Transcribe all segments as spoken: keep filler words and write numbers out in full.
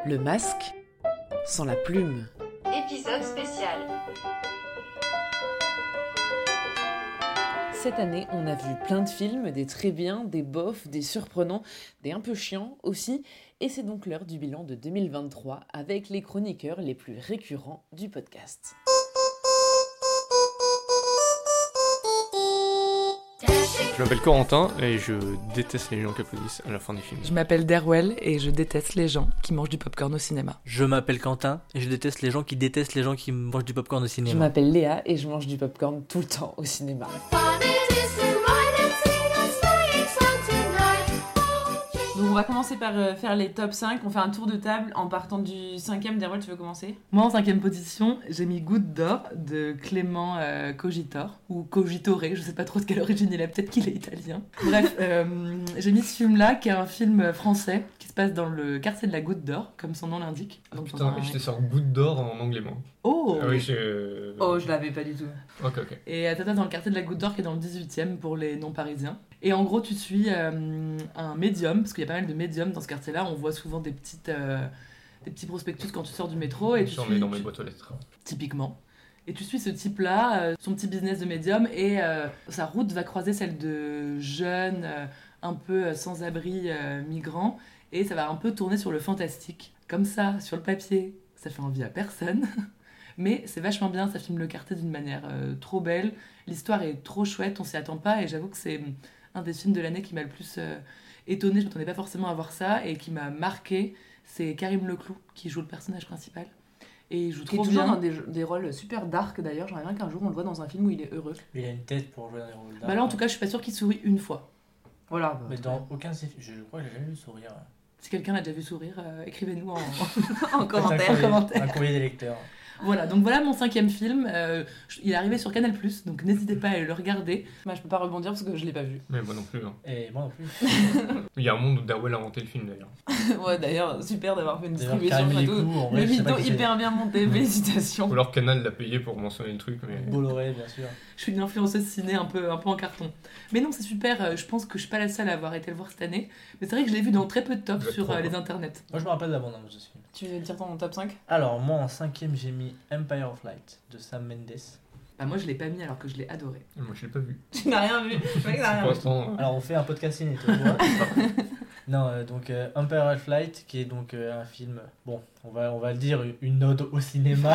Le masque sans la plume. Épisode spécial. Cette année, on a vu plein de films, des très bien, des bofs, des surprenants, des un peu chiants aussi. Et c'est donc l'heure du bilan de deux mille vingt-trois avec les chroniqueurs les plus récurrents du podcast. Je m'appelle Corentin et je déteste les gens qui applaudissent à la fin des films. Je m'appelle Derwell et je déteste les gens qui mangent du popcorn au cinéma. Je m'appelle Quentin et je déteste les gens qui détestent les gens qui mangent du popcorn au cinéma. Je m'appelle Léa et je mange du popcorn tout le temps au cinéma. Donc on va commencer par euh, faire les top cinq, on fait un tour de table en partant du cinquième. Derwell, tu veux commencer ? Moi, en cinquième position, j'ai mis Goutte d'or de Clément euh, Cogitor, ou Cogitore, je sais pas trop de quelle origine il a, peut-être qu'il est italien. Bref, euh, j'ai mis ce film-là, qui est un film français, qui se passe dans le quartier de la Goutte d'or, comme son nom l'indique. Ah, Donc, putain, dans un- j'étais sur Goutte d'or en anglais, moi. Oh Ah oui, je... Oh, je l'avais pas du tout. Ok, ok. Et euh, t'as dans le quartier de la Goutte d'or, qui est dans le dix-huitième pour les non-parisiens. Et en gros, tu suis euh, un médium, parce qu'il y a pas mal de médiums dans ce quartier-là. On voit souvent des, petites, euh, des petits prospectus quand tu sors du métro. Et tu J'en suis, mets dans mes tu- boîtes aux lettres. typiquement. Et tu suis ce type-là, euh, son petit business de médium, et euh, sa route va croiser celle de jeunes, euh, un peu euh, sans-abri euh, migrants, et ça va un peu tourner sur le fantastique. Comme ça, sur le papier, ça fait envie à personne, mais c'est vachement bien, ça filme le quartier d'une manière euh, trop belle, l'histoire est trop chouette, on s'y attend pas, et j'avoue que c'est un des films de l'année qui m'a le plus euh, étonnée, je m'attendais pas forcément à voir ça, et qui m'a marqué, c'est Karim Leclou qui joue le personnage principal. Et il joue Qui est trop toujours bien. dans des, des rôles super dark d'ailleurs. J'aimerais bien qu'un jour on le voit dans un film où il est heureux. Il a une tête pour jouer dans les rôles d'art. Bah là, en tout cas, je suis pas sûre qu'il sourit une fois. Voilà. Mais dans aucun de ses films, je crois que j'ai jamais vu sourire. Si quelqu'un l'a déjà vu sourire, euh, écrivez-nous en, en Faites un commentaire. courrier- commentaire. Un courrier des lecteurs. Voilà, donc voilà mon cinquième film. Euh, je- il est arrivé sur Canal plus, donc n'hésitez pas à aller le regarder. Bah, je peux pas rebondir parce que je l'ai pas vu. Mais moi non plus. Hein. Et moi non plus. Il y a un monde où Darwell a inventé le film d'ailleurs. Ouais, d'ailleurs, super d'avoir fait une D'ailleurs, distribution Karim et tout. Leclou, en vrai, Le je sais pas mytho qui c'est. hyper bien monté, félicitations. Ou alors Canal l'a payé pour mentionner le truc, mais. Bolloré, bien sûr. Je suis une influenceuse ciné un peu, un peu en carton. Mais non, c'est super. euh, Je pense que je suis pas la seule à avoir été le voir cette année. Mais c'est vrai que je l'ai vu dans très peu de tops Vous êtes sur trop, euh, quoi. les internets. Moi, je me rappelle de la bande-annonce de ce film. Tu veux dire ton top cinq ? Alors, moi, en cinquième, j'ai mis Empire of Light de Sam Mendes. Bah, moi, je l'ai pas mis alors que je l'ai adoré. Moi je l'ai pas vu. Tu n'as rien vu. Le mec n'a rien Pour vu. l'instant. Alors, on fait un podcast ciné, tu vois. Non, euh, donc euh, Empire of Light, qui est donc euh, un film, bon, on va, on va le dire, une ode au cinéma.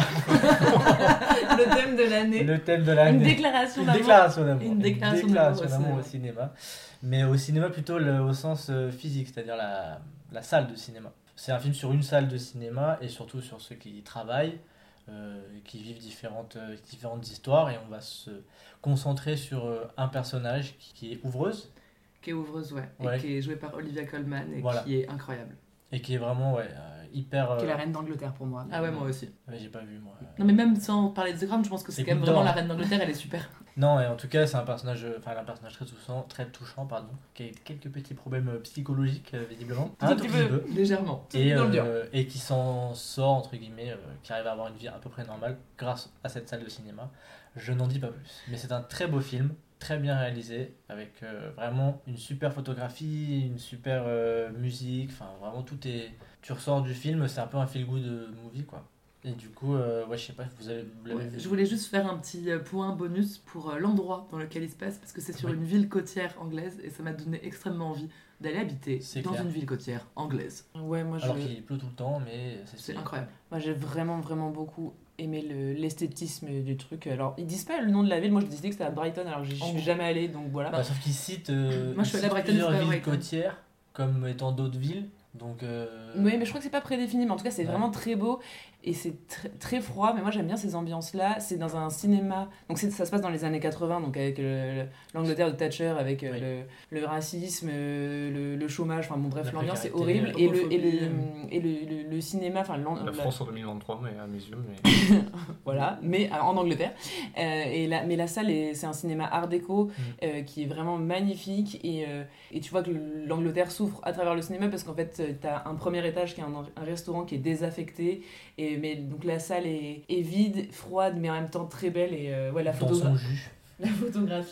Le thème de l'année. Le thème de Une l'année. déclaration Une d'amour. déclaration d'amour. Une déclaration d'amour au d'amour au cinéma. Mais au cinéma plutôt le- au sens euh, physique, c'est-à-dire la, la salle de cinéma. C'est un film sur une salle de cinéma et surtout sur ceux qui y travaillent, euh, qui vivent différentes, euh, différentes histoires, et on va se concentrer sur euh, un personnage qui, qui est ouvreuse Qui est ouvreuse, ouais. Ouais. Et qui est jouée par Olivia Colman et Voilà. qui est incroyable. et qui est vraiment ouais, euh, hyper... euh, Qui est la reine d'Angleterre pour moi. Ah ouais, moi aussi. ouais, j'ai pas vu moi. Non, mais même sans parler de The Crown, je pense que c'est Et quand même Goutte vraiment d'or. la reine d'Angleterre, elle est super. Non, et en tout cas, c'est un personnage, euh, enfin, un personnage très touchant, très touchant, pardon, qui a quelques petits problèmes euh, psychologiques, euh, visiblement. Tout un petit peu, légèrement. Et, dans le dur. euh, et qui s'en sort, entre guillemets, euh, qui arrive à avoir une vie à peu près normale grâce à cette salle de cinéma. Je n'en dis pas plus. Mais c'est un très beau film, très bien réalisé, avec euh, vraiment une super photographie, une super euh, musique, enfin vraiment tout est... Tu ressors du film, c'est un peu un feel-good movie, quoi. Et du coup, euh, ouais, je sais pas, vous avez vous l'avez Ouais, vu. je voulais juste faire un petit euh, point bonus pour euh, l'endroit dans lequel il se passe, parce que c'est sur Oui. une ville côtière anglaise et ça m'a donné extrêmement envie d'aller habiter C'est dans clair. une ville côtière anglaise. Ouais, moi je... Alors qu'il pleut tout le temps, mais c'est C'est stylé. incroyable. Moi j'ai vraiment vraiment beaucoup aimé le- l'esthétisme du truc. Alors ils disent pas le nom de la ville, moi je disais que c'était à Brighton alors j'y En suis gros. jamais allée donc voilà. Bah, sauf qu'ils citent, euh, Moi, je suis ils allée à citent Brighton, plusieurs c'est pas villes Brighton. côtières comme étant d'autres villes. Donc, euh, Oui, mais je crois que c'est pas prédéfini, mais en tout cas c'est Ouais. vraiment très beau et c'est tr- très froid. Mais moi j'aime bien ces ambiances-là. C'est dans un cinéma, donc c'est- ça se passe dans les années quatre-vingts, donc avec le- le- l'Angleterre de Thatcher, avec euh, Oui. le, le racisme, euh, le, le chômage, enfin bon bref, La l'ambiance est précarité, horrible. Et le, et le, l'homophobie. et le, le- le cinéma, enfin l'an- La la- France en deux mille vingt-trois, mais à mes yeux, mais. voilà, mais euh, en Angleterre. Euh, et la, mais la salle, est- c'est un cinéma art déco Mm. euh, qui est vraiment magnifique. Et, euh, et tu vois que l'Angleterre souffre à travers le cinéma parce qu'en fait, tu as un premier étage qui est un, un restaurant qui est désaffecté. Et, mais, donc la salle est, est vide, froide, mais en même temps très belle. Et euh, ouais, la, dans photogra- son jus. la photographie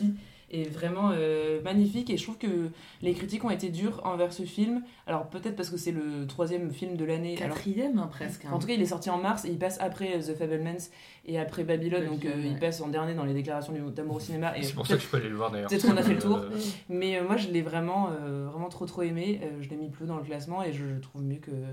est vraiment euh, magnifique et je trouve que les critiques ont été dures envers ce film. Alors peut-être parce que c'est le troisième film de l'année. Quatrième hein, presque. En tout cas, il est sorti en mars et il passe après The Fabelmans et après Babylone, donc euh, ouais. il passe en dernier dans les déclarations d'amour au cinéma. Et C'est pour ça que je peux aller le voir d'ailleurs. Peut-être qu'on a fait le tour. Euh, Mais euh, moi, je l'ai vraiment, euh, vraiment trop trop aimé. Euh, je l'ai mis plus haut dans le classement et je le trouve mieux que,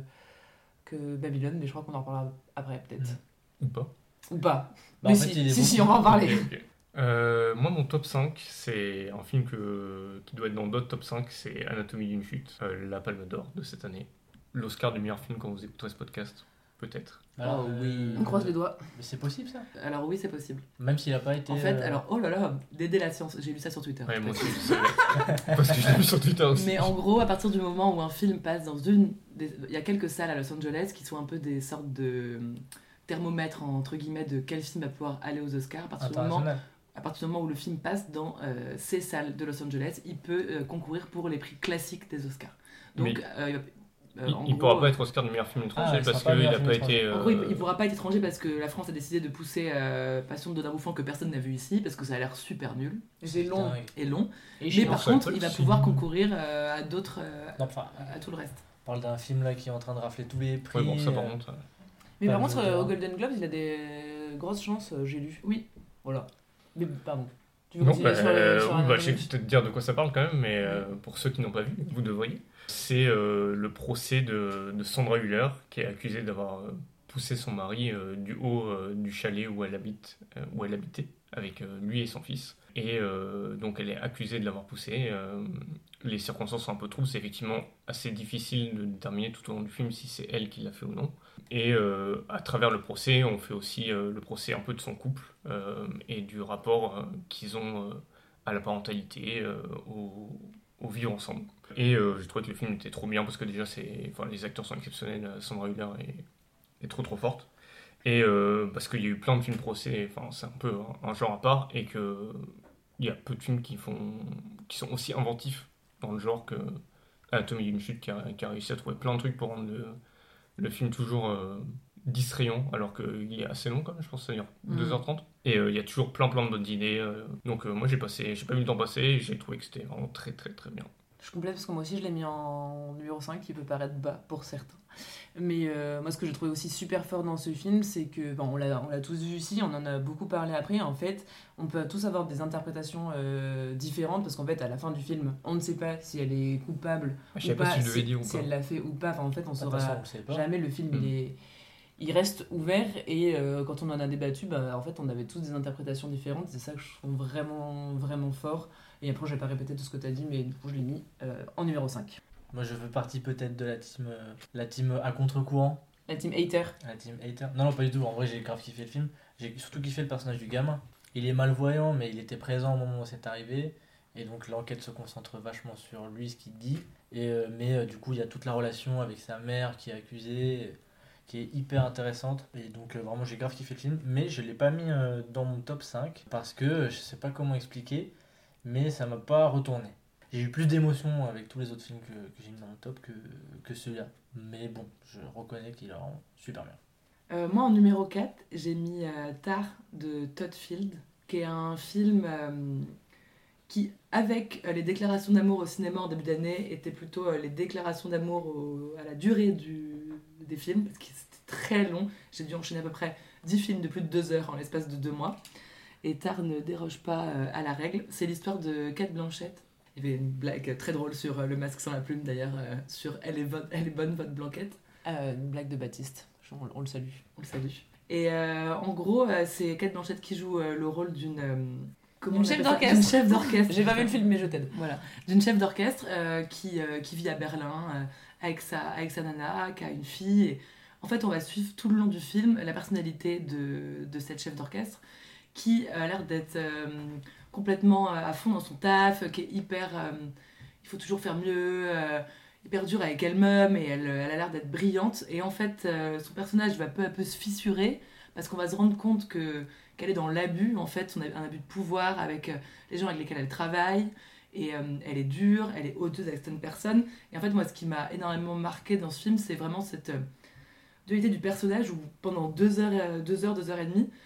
que Babylone, mais je crois qu'on en reparlera après peut-être. Ou pas. Ou pas. Bah, mais en fait, si, il est si, bon. si, on va en parler. Ok, ok. Euh, moi, mon top cinq, c'est un film que, qui doit être dans d'autres top cinq, c'est Anatomie d'une chute, euh, la Palme d'Or de cette année. L'Oscar du meilleur film quand vous écouterez ce podcast, peut-être. Alors, Oh, oui. On croise les doigts. Mais c'est possible ça. Alors oui, c'est possible. Même s'il a pas été. En fait, euh, alors, oh là là, d'aider la science, j'ai lu ça sur Twitter. Ouais, moi aussi, je savais. Parce que je l'ai vu sur Twitter aussi. Mais en gros, à partir du moment où un film passe dans une... des- Il y a quelques salles à Los Angeles qui sont un peu des sortes de thermomètres, entre guillemets, de quel film va pouvoir aller aux Oscars. À partir du moment, international. à partir du moment où le film passe dans euh, ces salles de Los Angeles, il peut euh, concourir pour les prix classiques des Oscars. Donc, Mais euh, euh, Il, en il gros, pourra pas être Oscar du meilleur film étranger Ah, il parce sera pas qu'il meilleur n'a film pas étranger. été. euh, En gros, il, il pourra pas être étranger parce que la France a décidé de pousser euh, Passion de Dodin Bouffant que personne n'a vu ici parce que ça a l'air super nul C'est long. Putain, et long. Et Mais chiant. par ça va contre, être il va aussi. pouvoir concourir euh, à d'autres, euh, Non, enfin, à, à tout le reste. on parle d'un film là qui est en train de rafler tous les prix. Ouais, bon, ça par euh, contre. euh, Mais Pas par le contre, Joker. euh, au Golden Globes, il a des grosses chances, euh, j'ai lu. Oui. Voilà. Mais pardon. Tu veux Non, continuer bah, sur, euh, sur oui, un- bah, je sais peut-être dire de quoi ça parle quand même, mais euh, pour ceux qui n'ont pas vu, vous devriez. C'est euh, le procès de, de Sandra Hüller, qui est accusée d'avoir euh, poussé son mari euh, du haut euh, du chalet où elle habite, euh, où elle habitait, avec euh, lui et son fils. Et euh, donc elle est accusée de l'avoir poussé. Euh, les circonstances sont un peu troubles, c'est effectivement assez difficile de déterminer tout au long du film si c'est elle qui l'a fait ou non. Et euh, à travers le procès, on fait aussi euh, le procès un peu de son couple euh, et du rapport euh, qu'ils ont euh, à la parentalité, euh, au, au vivre ensemble. Et euh, j'ai trouvé que le film était trop bien parce que déjà c'est, enfin, les acteurs sont exceptionnels, Sandra Hüller est, est trop trop forte. Et euh, parce qu'il y a eu plein de films procès, enfin c'est un peu un, un genre à part et que il y a peu de films qui font, qui sont aussi inventifs dans le genre que Anatomie d'une chute qui a, qui a réussi à trouver plein de trucs pour rendre le, le film toujours euh, distrayant alors qu'il est assez long quand même, je pense que ça dure Mhm. deux heures trente. Et euh, il y a toujours plein plein de bonnes idées. euh, donc euh, moi j'ai passé, j'ai pas vu le temps passer et j'ai trouvé que c'était vraiment très très très bien. Je complète parce que moi aussi je l'ai mis en numéro cinq qui peut paraître bas pour certains. Mais euh, moi ce que j'ai trouvé aussi super fort dans ce film c'est que, bon, on l'a, on l'a tous vu ici, on en a beaucoup parlé après, en fait on peut tous avoir des interprétations euh, différentes parce qu'en fait à la fin du film on ne sait pas si elle est coupable Je ou sais pas pas, si je devais si, dire ou si pas. elle l'a fait ou pas, enfin, en fait on de toute saura façon, on le sait pas. jamais, le film Mm. il est... Il reste ouvert et euh, quand on en a débattu, bah, en fait on avait tous des interprétations différentes, c'est ça que je trouve vraiment vraiment fort. Et après je vais pas répéter tout ce que tu as dit mais du coup je l'ai mis euh, en numéro cinq. Moi, je fais partie peut-être de la team, euh, la team à contre-courant, La team hater. la team hater. Non, non, pas du tout. En vrai, j'ai grave kiffé le film. J'ai surtout kiffé le personnage du gamin. Il est malvoyant, mais il était présent au moment où c'est arrivé. Et donc, l'enquête se concentre vachement sur lui, ce qu'il dit. Et, euh, mais euh, du coup, il y a toute la relation avec sa mère qui est accusée, qui est hyper intéressante. Et donc, euh, vraiment, j'ai grave kiffé le film. Mais je l'ai pas mis euh, dans mon top cinq parce que euh, je sais pas comment expliquer, mais ça m'a pas retourné. J'ai eu plus d'émotions avec tous les autres films que, que j'ai mis dans mon top que, que celui-là. Mais bon, je reconnais qu'il est vraiment super bien. Euh, moi, en numéro quatre, j'ai mis euh, Tar de Todd Field, qui est un film euh, qui, avec euh, les déclarations d'amour au cinéma en début d'année, était plutôt euh, les déclarations d'amour au- à la durée du, des films, parce que c'était très long. J'ai dû enchaîner à peu près dix films de plus de deux heures en l'espace de deux mois. Et Tar ne déroge pas euh, à la règle. C'est l'histoire de Cate Blanchett. Il y avait une blague très drôle sur euh, Le Masque sans la plume, d'ailleurs, euh, sur elle est, vo- elle est bonne, votre Blanquette. Euh, une blague de Baptiste, on, on le salue. On le salue. Et euh, en gros, euh, c'est Cate Blanchett qui joue euh, le rôle d'une... euh, comment D'une on chef appelle ça d'orchestre. D'une chef d'orchestre. J'ai pas vu le film mais je t'aide. Voilà. D'une chef d'orchestre euh, qui, euh, qui vit à Berlin euh, avec, sa, avec sa nana, qui a une fille. Et en fait, on va suivre tout le long du film la personnalité de, de cette chef d'orchestre qui a l'air d'être euh, complètement à fond dans son taf, qui est hyper... euh, il faut toujours faire mieux... euh, hyper dure avec elle-même et elle, elle a l'air d'être brillante et en fait euh, son personnage va peu à peu se fissurer parce qu'on va se rendre compte que, qu'elle est dans l'abus en fait, son, un abus de pouvoir avec euh, les gens avec lesquels elle travaille et euh, elle est dure, elle est odieuse avec certaines personnes et en fait moi ce qui m'a énormément marqué dans ce film c'est vraiment cette euh, dualité du personnage où pendant deux heures, euh, deux heures, deux heures et demie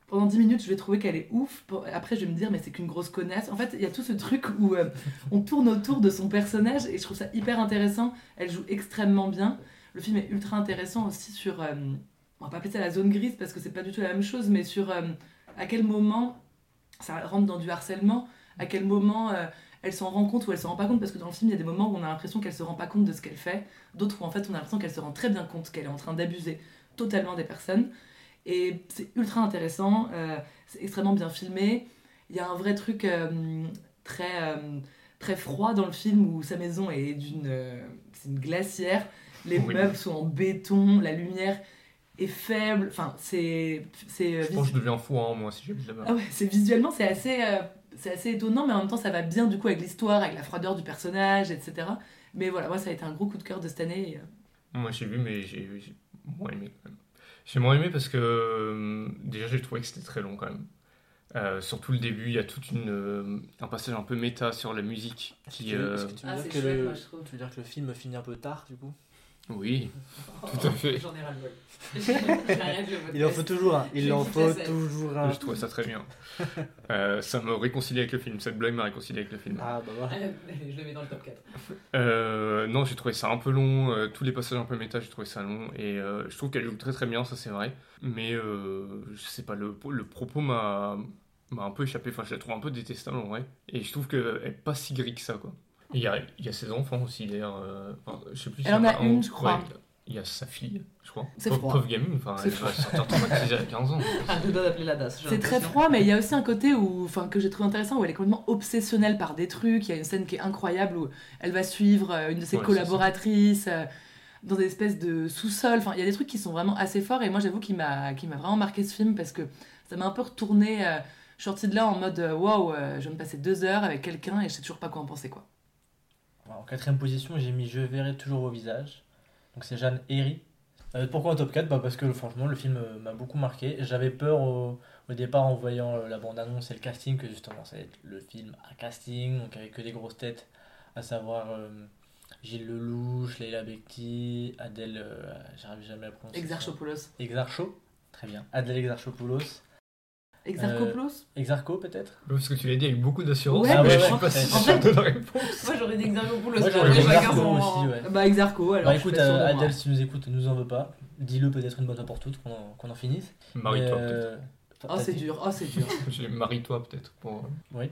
pendant dix minutes, je vais trouver qu'elle est ouf. Après, je vais me dire, mais c'est qu'une grosse connasse. En fait, il y a tout ce truc où euh, on tourne autour de son personnage et je trouve ça hyper intéressant. Elle joue extrêmement bien. Le film est ultra intéressant aussi sur... Euh, on va pas appeler ça la zone grise parce que c'est pas du tout la même chose, mais sur euh, à quel moment ça rentre dans du harcèlement, à quel moment euh, elle s'en rend compte ou elle se rend pas compte, parce que dans le film, il y a des moments où on a l'impression qu'elle se rend pas compte de ce qu'elle fait, d'autres où en fait on a l'impression qu'elle se rend très bien compte qu'elle est en train d'abuser totalement des personnes. Et c'est ultra intéressant, euh, c'est extrêmement bien filmé. Il y a un vrai truc euh, très, euh, très froid dans le film où sa maison est d'une euh, c'est une glacière, les Oui. meubles sont en béton, la lumière est faible, enfin c'est... c'est euh, Je pense que je deviens fou, hein, moi, si j'habite là-bas. ah ouais, c'est visuellement c'est assez, euh, c'est assez étonnant, mais en même temps ça va bien du coup avec l'histoire, avec la froideur du personnage, et cetera. Mais voilà, moi ça a été un gros coup de cœur de cette année. Et, euh, Moi, j'ai vu, mais j'ai, j'ai moins aimé quand même. J'ai moins aimé parce que euh, déjà, j'ai trouvé que c'était très long quand même. Euh, surtout le début, il y a tout une, euh, un passage un peu méta sur la musique Est-ce qui. que, euh, est-ce que tu veux Ah, dire c'est que chouette, le... moi, je trouve. tu veux dire que le film finit un peu tard du coup? Oui, tout à fait. J'en ai ras le bol. J'ai rien que le Il en faut toujours un. Il Je en quitte faut la scène. toujours un. Je trouvais ça très bien. Euh, ça me réconcilie avec le film. Cette blague m'a réconcilié avec le film. Ah bah voilà. Allez, je le mets dans le top quatre. Euh, non, j'ai trouvé ça un peu long. euh, tous les passages un peu méta, j'ai trouvé ça long. Et euh, je trouve qu'elle joue très très bien, ça c'est vrai. Mais euh, je sais pas, le, le propos m'a, m'a un peu échappé. Enfin, je la trouve un peu détestable en vrai. Et je trouve qu'elle est pas si grise que ça, quoi. Il y a, il y a ses enfants aussi d'ailleurs. euh, enfin, je sais plus. Elle en a une, je crois. Ouais, il y a sa fille, je crois. C'est Pauvre- froid. Pauvre gamine, enfin, C'est elle va sortir traumatisée à quinze ans. Ah, je dois d'appeler la D A S. j'ai C'est très l'impression. froid, mais il y a aussi un côté où, enfin, que j'ai trouvé intéressant où elle est complètement obsessionnelle par des trucs. Il y a une scène qui est incroyable où elle va suivre euh, une de ses Ouais, c'est collaboratrices euh, dans des espèces de sous-sol. Enfin, il y a des trucs qui sont vraiment assez forts et moi j'avoue qu'il m'a, qu'il m'a vraiment marqué ce film parce que ça m'a un peu retourné. Euh, je suis sortie de là en mode euh, waouh, euh, je viens de passer deux heures avec quelqu'un et je sais toujours pas quoi en penser, quoi. En quatrième position, j'ai mis Je verrai toujours vos visages. Donc c'est Jeanne Herry. Euh, pourquoi en top quatre? Bah parce que franchement le film euh, m'a beaucoup marqué. J'avais peur au, au départ en voyant euh, la bande-annonce et le casting que justement ça allait être le film à casting, donc avec que des grosses têtes, à savoir euh, Gilles Lelouch, Leila Bekti, Adèle, euh, j'arrive jamais à prononcer. son- Exarchopoulos. Exarcho, très bien. Adèle Exarchopoulos. Exarchopoulos Exarcho peut-être? Parce que tu l'as dit avec beaucoup d'assurance, Ouais, mais ouais, je ouais. suis pas si En sûr fait- de la réponse. Moi j'aurais dit Exarchopoulos. Moi, mais j'aurais après, dit chacun Exarcho son- aussi, ouais. Bah Exarcho, alors. Bah je suis écoute, pas sûre de euh, moi. Adèle, si tu nous écoutes, nous en veux pas. Dis-le peut-être une bonne fois pour toutes, qu'on en, qu'on en finisse. Marie-toi Mais, peut-être. euh, Oh, t'as c'est dit- dur, oh, c'est dur. J'ai- Marie-toi peut-être. Pour... Oui.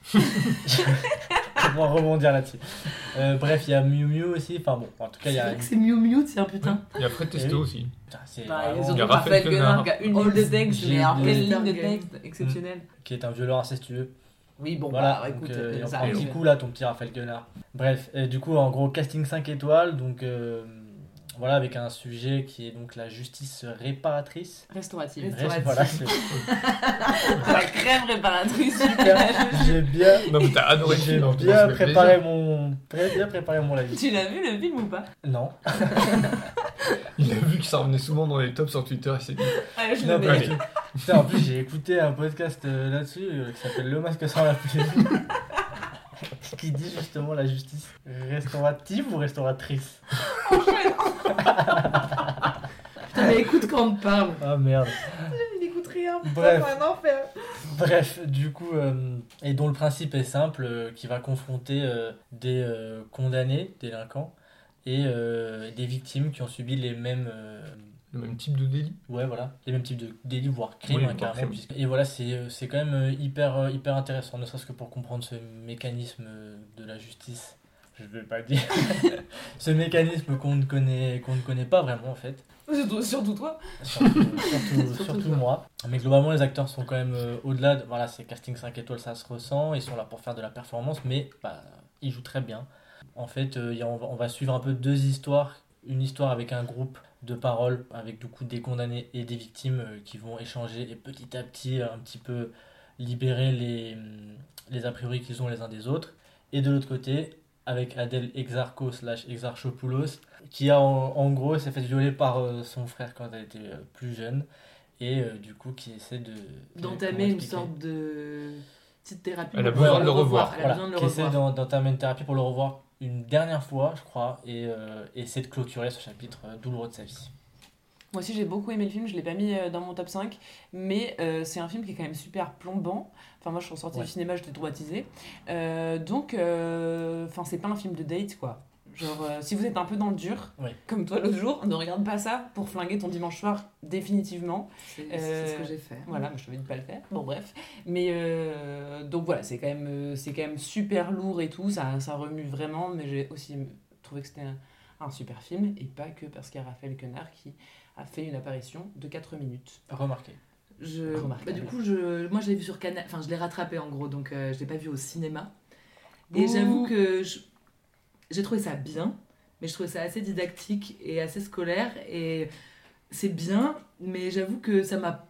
On va rebondir là-dessus. Euh, bref, il y a Miu Miu aussi. Enfin bon, en tout cas, il y C'est a. vrai que c'est Miu Miu, tiens, putain. Il y a Fred Eh Testo oui. aussi. Putain, c'est Bah, il y a vraiment- surtout Il y a Raphaël Raphaël Quenard Quenard. qui a une Oh, ligne de texte, j'ai mais alors quelle oublié. ligne de Stargate. texte exceptionnelle. qui est un violeur incestueux. Oui, bon, Voilà, bah donc, écoute, euh, il en ça prend un arrive. petit coup là, ton petit Raphaël Quenard. Bref, et du coup, en gros, casting cinq étoiles, donc euh, voilà, avec un sujet qui est donc la justice réparatrice. Restaurative. Restaurative. Voilà, c'est La crème réparatrice. j'ai bien, Non, mais t'as adoré le j'ai film. en plus, bien ça fait préparé plaisir. mon, très bien préparé mon live. Tu l'as vu le film ou pas? Non, Il a vu que ça revenait souvent dans les tops sur Twitter. Il s'est dit Ah, je non, le pas mets. du tout. Putain, en plus, j'ai écouté un podcast euh, là-dessus euh, qui s'appelle Le Masque sans la pluie. Qui dit justement la justice restaurative ou restauratrice. Putain, mais écoute quand on te parle. Ah merde. Il n'écoute rien. Bref. C'est un enfer. Bref, du coup, euh, et dont le principe est simple, euh, qui va confronter euh, des euh, condamnés, délinquants, et euh, des victimes qui ont subi les mêmes, euh, le même type de délit. ouais, voilà, les mêmes types de délits, voire crimes, Oui, hein, voire carrément. crimes. puisque- Et voilà, c'est euh, c'est quand même euh, hyper, euh, hyper intéressant, ne serait-ce que pour comprendre ce mécanisme euh, de la justice. Je vais pas le dire. Ce mécanisme qu'on ne connaît, qu'on ne connaît pas vraiment en fait. Surtout, surtout toi. Surtout, surtout, Surtout surtout toi. moi. Mais globalement, les acteurs sont quand même euh, au-delà. De, voilà, c'est casting cinq étoiles, ça se ressent. Ils sont là pour faire de la performance, mais bah, ils jouent très bien. En fait, euh, y a- on, va, on va suivre un peu deux histoires. Une histoire avec un groupe de paroles, avec du coup des condamnés et des victimes euh, qui vont échanger et petit à petit euh, un petit peu libérer les, les a priori qu'ils ont les uns des autres. Et de l'autre côté, avec Adèle Exarcho slash Exarchopoulos, qui a en, en gros s'est fait violer par euh, son frère quand elle était euh, plus jeune, et euh, du coup qui essaie de... de- D'entamer comment une expliquer sorte de petite thérapie. Elle a pour besoin pouvoir de le revoir. Elle a Voilà, besoin de le qui essaie revoir. d'en- d'entamer une thérapie pour le revoir une dernière fois, je crois, et euh, essaie de clôturer ce chapitre euh, douloureux de sa vie. Moi aussi j'ai beaucoup aimé le film, je l'ai pas mis euh, dans mon top cinq, mais euh, c'est un film qui est quand même super plombant. Enfin moi je suis ressortie Ouais. du cinéma, j'étais traumatisée. Euh, donc, euh, enfin c'est pas un film de date quoi. Genre euh, si vous êtes un peu dans le dur, Ouais. comme toi l'autre jour, ne regarde pas ça pour flinguer ton dimanche soir définitivement. C'est Euh, c'est ce que j'ai fait. Voilà, mais je te dis de pas le faire. Bon bref, mais euh, donc voilà, c'est quand même euh, c'est quand même super lourd et tout, ça ça remue vraiment, mais j'ai aussi trouvé que c'était un, un super film et pas que parce qu'il y a Raphaël Quenard qui a fait une apparition de quatre minutes. Remarqué. Je... Remarquable. Bah, du coup, je... moi je l'ai vu sur Canal, enfin je l'ai rattrapé en gros, donc euh, je l'ai pas vu au cinéma. Et Bouh. j'avoue que je- j'ai trouvé ça bien, mais je trouvais ça assez didactique et assez scolaire. Et c'est bien, mais j'avoue que ça m'a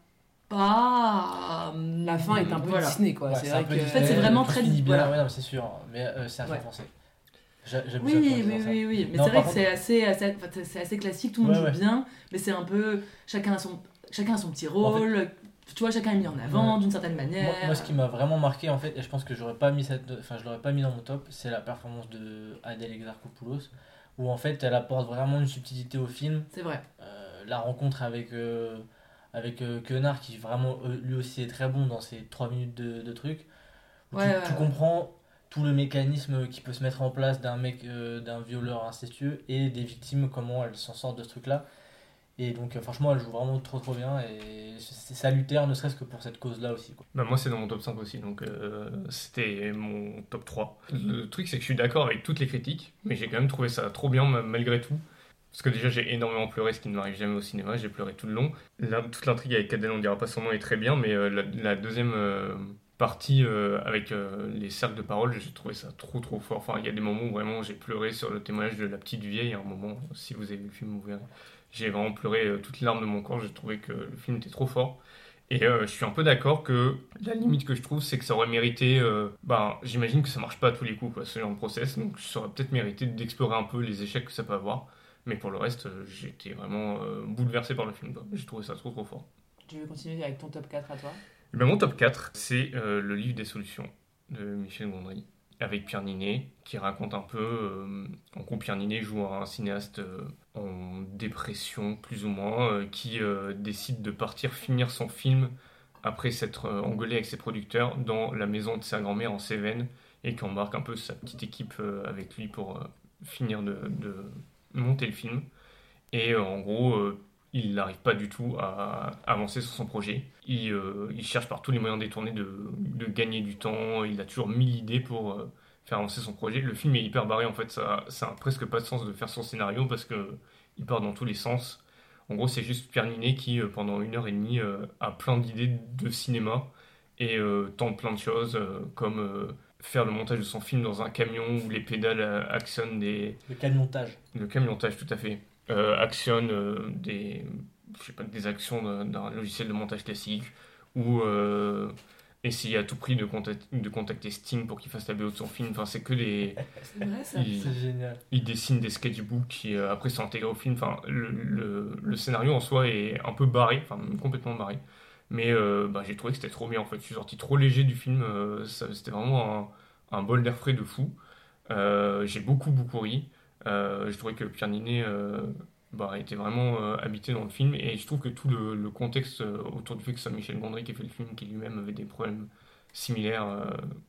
pas. La fin est un peu Voilà. Disney quoi. Ouais, c'est un vrai peu que En fait, c'est vraiment tout très- finit bien, voilà. ouais, non, mais c'est sûr, mais euh, c'est un film Ouais. français. J'a- J'aime Oui, ça pour oui, dire ça. oui, oui. Mais Non, c'est vrai par que c'est assez, assez, enfin, c'est assez classique, tout le monde Ouais, joue ouais. bien, mais c'est un peu. Chacun a son, chacun a son petit rôle, tu vois, chacun est mis en avant Ouais. d'une certaine manière. Moi, moi, ce qui m'a vraiment marqué en fait, et je pense que j'aurais pas mis cette, enfin je l'aurais pas mis dans mon top, c'est la performance de Adèle Exarchopoulos, où en fait elle apporte vraiment une subtilité au film. C'est vrai. Euh, la rencontre avec euh, avec euh, Quenard qui vraiment euh, lui aussi est très bon dans ces trois minutes de, de trucs. Où Ouais, tu, ouais, tu ouais. comprends tout le mécanisme qui peut se mettre en place d'un mec, euh, d'un violeur incestueux et des victimes, comment elles s'en sortent de ce truc-là. Et donc euh, franchement elle joue vraiment trop trop bien et c'est salutaire ne serait-ce que pour cette cause-là aussi, quoi. Bah, moi, c'est dans mon top cinq aussi, donc euh, c'était mon top trois. Le truc, c'est que je suis d'accord avec toutes les critiques, mais j'ai quand même trouvé ça trop bien ma- malgré tout. Parce que déjà, j'ai énormément pleuré, ce qui ne m'arrive jamais au cinéma, j'ai pleuré tout le long. Là, toute l'intrigue avec Adèle, on dira pas son nom, est très bien, mais euh, la, la deuxième euh, partie euh, avec euh, les cercles de parole, j'ai trouvé ça trop trop fort. Enfin, il y a des moments où vraiment j'ai pleuré sur le témoignage de la petite vieille, à un moment, si vous avez vu le film, vous verrez. J'ai vraiment pleuré euh, toutes les larmes de mon corps, j'ai trouvé que le film était trop fort. Et euh, je suis un peu d'accord que la limite que je trouve, c'est que ça aurait mérité. Euh, ben, j'imagine que ça marche pas à tous les coups, quoi, ce genre de process. Donc ça aurait peut-être mérité d'explorer un peu les échecs que ça peut avoir. Mais pour le reste, euh, j'ai été vraiment euh, bouleversé par le film, quoi. J'ai trouvé ça trop trop fort. Tu veux continuer avec ton top quatre à toi? Et ben, mon top quatre, c'est euh, Le Livre des Solutions de Michel Gondry, avec Pierre Ninet, qui raconte un peu. Euh, en gros, Pierre Ninet joue un cinéaste euh, en dépression, plus ou moins, euh, qui euh, décide de partir finir son film après s'être euh, engueulé avec ses producteurs dans la maison de sa grand-mère en Cévennes, et qui embarque un peu sa petite équipe euh, avec lui pour euh, finir de, de monter le film. Et euh, en gros, euh, il n'arrive pas du tout à avancer sur son projet. Il, euh, il cherche par tous les moyens détournés de, de gagner du temps. Il a toujours mille idées pour euh, faire avancer son projet. Le film est hyper barré, en fait. Ça, ça a presque pas de sens de faire son scénario parce que il part dans tous les sens. En gros, c'est juste Pierre Ninet qui, euh, pendant une heure et demie, euh, a plein d'idées de cinéma et euh, tente plein de choses, euh, comme euh, faire le montage de son film dans un camion où les pédales euh, actionnent des... Le camiontage. Le camiontage, tout à fait. Euh, actionne euh, des, je sais pas, des actions d'un, d'un logiciel de montage classique, ou euh, essayer à tout prix de contacter, de contacter Sting pour qu'il fasse la B O de son film. Enfin, c'est que des... C'est vrai ça. Il, C'est génial. il dessine des sketchbooks qui euh, après sont intégrés au film. Enfin, le, le, le scénario en soi est un peu barré, enfin même complètement barré. Mais euh, bah, j'ai trouvé que c'était trop bien en fait. Je suis sorti trop léger du film. Euh, ça- c'était vraiment un, un bol d'air frais de fou. Euh, j'ai beaucoup beaucoup ri. Euh, je trouvais que Pierre Ninet euh, bah, était vraiment euh, habité dans le film et je trouve que tout le, le contexte euh, autour du fait que c'est Michel Gondry qui a fait le film, qui lui-même avait des problèmes similaires euh,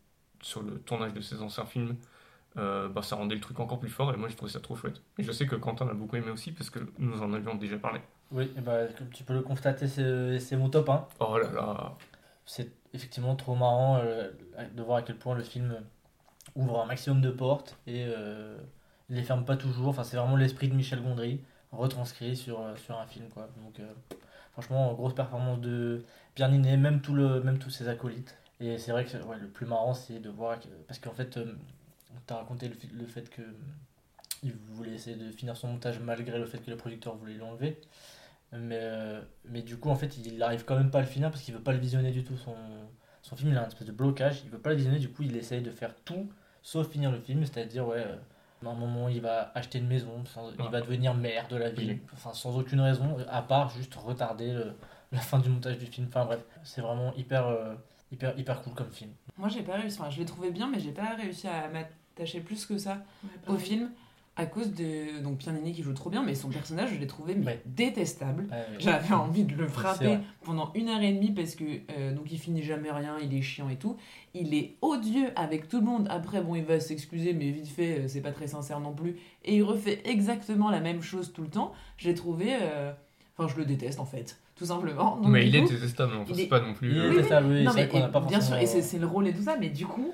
sur le tournage de ses anciens films, euh, bah, ça rendait le truc encore plus fort et moi j'ai trouvé ça trop chouette. Et je sais que Quentin l'a beaucoup aimé aussi parce que nous en avions déjà parlé. Oui, et bah, comme tu peux le constater, c'est c'est mon top un. Oh là là. C'est effectivement trop marrant euh, de voir à quel point le film ouvre un maximum de portes et euh, il les ferme pas toujours. Enfin, c'est vraiment l'esprit de Michel Gondry retranscrit sur, euh, sur un film, quoi. Donc, euh, franchement, grosse performance de Pierre Ninet, même, tout le, même tous ses acolytes. Et c'est vrai que ouais, le plus marrant, c'est de voir que, parce qu'en fait, euh, on t'a raconté le, fi- le fait que euh, il voulait essayer de finir son montage malgré le fait que le producteur voulait l'enlever. Mais, euh, mais du coup, en fait, il arrive quand même pas à le finir parce qu'il veut pas le visionner du tout. Son, son film, il a un espèce de blocage. Il veut pas le visionner, du coup, il essaye de faire tout sauf finir le film. C'est-à-dire, ouais, euh, à un moment, il va acheter une maison, sans- il va devenir maire de la ville, Oui. enfin, sans aucune raison, à part juste retarder le- la fin du montage du film. Enfin, bref, c'est vraiment hyper, euh, hyper, hyper cool comme film. Moi j'ai pas réussi, enfin je l'ai trouvé bien, mais j'ai pas réussi à m'attacher plus que ça Ouais, au pareil. film. À cause de donc Pierre Niney qui joue trop bien, mais son personnage, je l'ai trouvé mais Ouais. détestable. Ouais, ouais. J'avais envie de le C'est frapper vrai. pendant une heure et demie parce que euh, donc il finit jamais rien, il est chiant et tout. Il est odieux avec tout le monde. Après, bon, il va s'excuser, mais vite fait, euh, c'est pas très sincère non plus. Et il refait exactement la même chose tout le temps. Je l'ai trouvé. euh, Enfin, je le déteste en fait, tout simplement. Donc, Mais du il est coup, détestable, enfin, il c'est est- pas non plus. Il est euh, oui, détestable, oui, non, c'est mais vrai qu'on n'a pas bien sûr, forcément- et c'est, c'est le rôle et tout ça, mais du coup,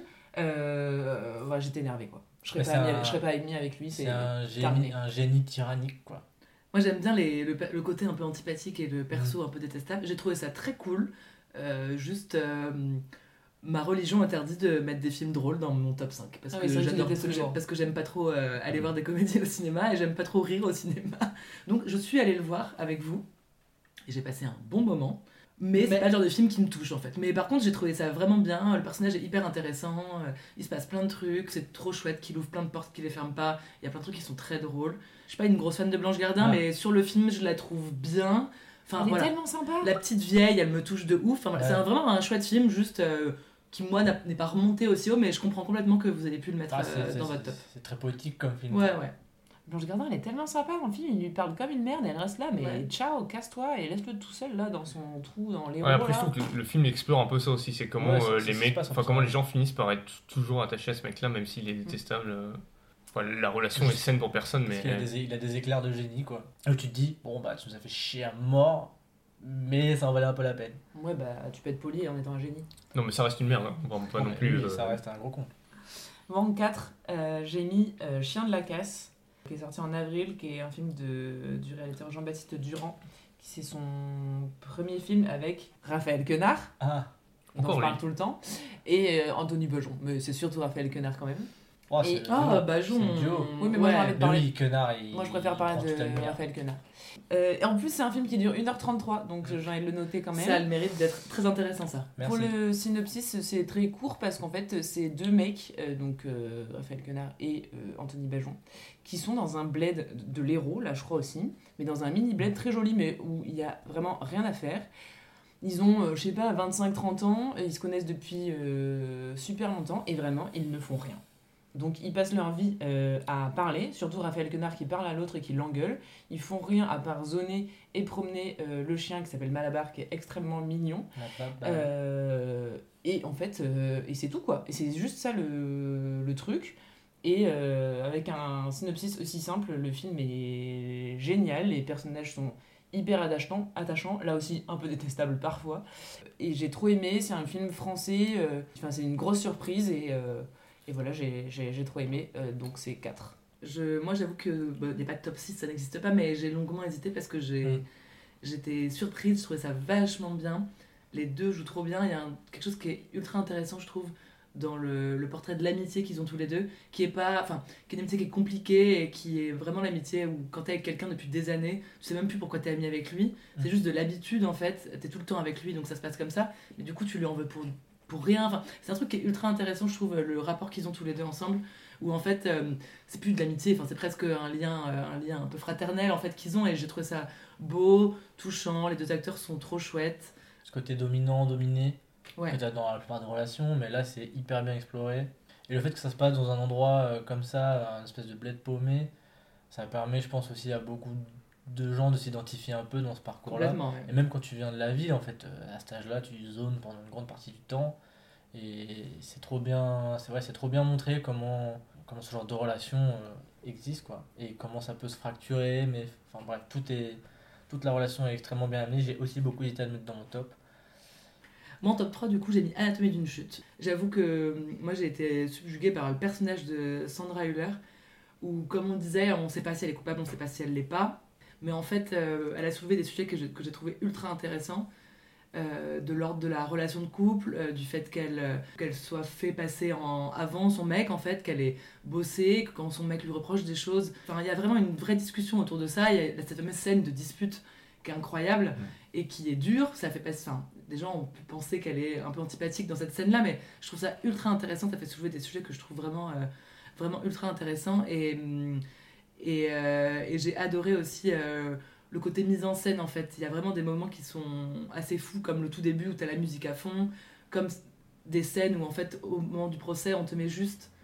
euh, voilà, j'étais énervée quoi. Je serais Mais pas, c'est amie- un- je serais pas amie avec lui, c'est, C'est un terminé. génie, un génie tyrannique, quoi. Moi j'aime bien les, le, le côté un peu antipathique et le perso un peu détestable. J'ai trouvé ça très cool. Euh, juste, euh, ma religion interdit de mettre des films drôles dans mon top cinq. Parce Ah que oui, c'est vrai que tu j'adore- détestes le j'ai- genre. parce que j'aime pas trop euh, aller voir des comédies au cinéma et j'aime pas trop rire au cinéma. Donc je suis allée le voir avec vous et j'ai passé un bon moment. Mais, c'est Mais- pas le genre de film qui me touche en fait. Mais par contre, j'ai trouvé ça vraiment bien. Le personnage est hyper intéressant. euh, Il se passe plein de trucs. C'est trop chouette qu'il ouvre plein de portes, qu'il les ferme pas. Il y a plein de trucs qui sont très drôles. Je suis pas une grosse fan de Blanche Gardin, Ah. mais sur le film, je la trouve bien. Enfin, il est voilà. tellement sympa. La petite vieille, elle me touche de ouf. Enfin, voilà, Ouais. C'est un- vraiment un chouette film, juste euh, qui, moi, n'a- n'est pas remonté aussi haut, mais je comprends complètement que vous ayez pu le mettre Ah, euh, c'est, c'est- dans votre c'est- top. c'est très poétique comme film. Ouais, ouais. Blanche Gardin, elle est tellement sympa dans le film, il lui parle comme une merde et elle reste là, mais Ouais. ciao, casse-toi et laisse-le tout seul là dans son trou, dans les Ouais, après, je roues, trouve que le, le film explore un peu ça aussi. C'est comment Ouais, c'est- euh, c'est les ce qui se mecs, passe, en enfin fait. comment les gens finissent par être toujours attachés à ce mec-là, même s'il est détestable. euh. Enfin, la relation est saine pour personne, Parce mais qu'il a des, il a des éclairs de génie, quoi. Où tu te dis, bon, bah, tu nous as fait chier à mort, mais ça en valait un peu la peine. Ouais, bah tu peux être poli en étant un génie. non, mais ça reste une merde. Hein. Vraiment pas non Ouais, plus. lui, euh, Ça reste un gros con. vingt-quatre, euh, j'ai mis euh, Chien de la casse, qui est sorti en avril, qui est un film de, du réalisateur Jean-Baptiste Durand, qui c'est son premier film avec Raphaël Quenard, Ah, dont Encore je parle lui. tout le temps, et euh, Anthony Bejon, mais c'est surtout Raphaël Quenard quand même. oh, Et- c'est Ah, le- Bajon. c'est le duo. Oui, mais moi, j'ai envie de parler- Lui, Quenard, il, Moi je préfère il parler prend toute la de lumière. Raphaël Quenard. Euh, et en plus c'est un film qui dure une heure trente-trois, donc euh, j'ai envie de le noter quand même. Ça a le mérite d'être très intéressant, ça. Merci. Pour le synopsis, c'est très court parce qu'en fait, c'est deux mecs, euh, donc euh, Raphaël Quenard et euh, Anthony Bajon, qui sont dans un bled de l'Hérault, là je crois aussi, mais dans un mini bled très joli, mais où il y a vraiment rien à faire. Ils ont, euh, je sais pas, vingt-cinq trente ans, et ils se connaissent depuis euh, super longtemps, et vraiment, ils ne font rien. Donc ils passent leur vie euh, à parler, surtout Raphaël Quenard qui parle à l'autre et qui l'engueule. Ils font rien à part zoner et promener euh, le chien qui s'appelle Malabar, qui est extrêmement mignon. La pape, bah, Euh, et en fait, euh, et c'est tout quoi. Et c'est juste ça le, le truc. Et euh, avec un synopsis aussi simple, le film est génial. Les personnages sont hyper attachants, attachants, là aussi un peu détestables parfois. Et j'ai trop aimé. C'est un film français. euh, Enfin, c'est une grosse surprise et, euh, et voilà, j'ai, j'ai, j'ai trop aimé. Euh, donc c'est quatre. Je, moi, j'avoue que il n'y a pas de top six, ça n'existe pas, mais j'ai longuement hésité parce que j'ai, Mm. j'étais surprise, je trouvais ça vachement bien. Les deux jouent trop bien. Il y a un- quelque chose qui est ultra intéressant, je trouve, dans le, le portrait de l'amitié qu'ils ont tous les deux, qui est pas, enfin, qui est une amitié qui est compliquée et qui est vraiment l'amitié où quand t'es avec quelqu'un depuis des années, tu sais même plus pourquoi t'es ami avec lui. C'est Mm. juste de l'habitude en fait. T'es tout le temps avec lui, donc ça se passe comme ça. Mais du coup, tu lui en veux pour pour rien. Enfin, c'est un truc qui est ultra intéressant, je trouve, le rapport qu'ils ont tous les deux ensemble, où en fait, euh, c'est plus de l'amitié, enfin, c'est presque un lien, euh, un lien un peu fraternel en fait qu'ils ont, et j'ai trouvé ça beau, touchant. Les deux acteurs sont trop chouettes. Ce côté dominant, dominé, Ouais. que tu as dans la plupart des relations, mais là c'est hyper bien exploré. Et le fait que ça se passe dans un endroit euh, comme ça, un espèce de bled paumé, ça permet, je pense, aussi à beaucoup de gens de s'identifier un peu dans ce parcours-là. Complètement. ouais. Et même quand tu viens de la ville, en fait, euh, à cet âge-là, tu zones pendant une grande partie du temps. Et c'est trop bien, c'est vrai, c'est trop bien montré comment, comment ce genre de relation euh, existe, quoi. Et comment ça peut se fracturer, mais enfin bref, tout est, toute la relation est extrêmement bien amenée. J'ai aussi beaucoup hésité à le mettre dans mon top. Moi, en top trois, du coup, j'ai mis Anatomie d'une chute. J'avoue que euh, moi, j'ai été subjuguée par le personnage de Sandra Hüller, où, comme on disait, on ne sait pas si elle est coupable, on ne sait pas si elle ne l'est pas. Mais en fait, euh, elle a soulevé des sujets que j'ai, que j'ai trouvé ultra intéressants, euh, de l'ordre de la relation de couple, euh, du fait qu'elle, euh, qu'elle soit fait passer en, avant son mec, en fait, qu'elle ait bossé, que quand son mec lui reproche des choses. Enfin, il y a vraiment une vraie discussion autour de ça. Il y a cette fameuse scène de dispute qui est incroyable et qui est dure. Ça fait passer... Enfin, des gens ont pu penser qu'elle est un peu antipathique dans cette scène-là, mais je trouve ça ultra intéressant. Ça fait soulever des sujets que je trouve vraiment, euh, vraiment ultra intéressants. Et, hum, et, euh, et j'ai adoré aussi euh, le côté mise en scène, en fait. Il y a vraiment des moments qui sont assez fous, comme le tout début où tu as la musique à fond, comme des scènes où, en fait, au moment du procès, on te met juste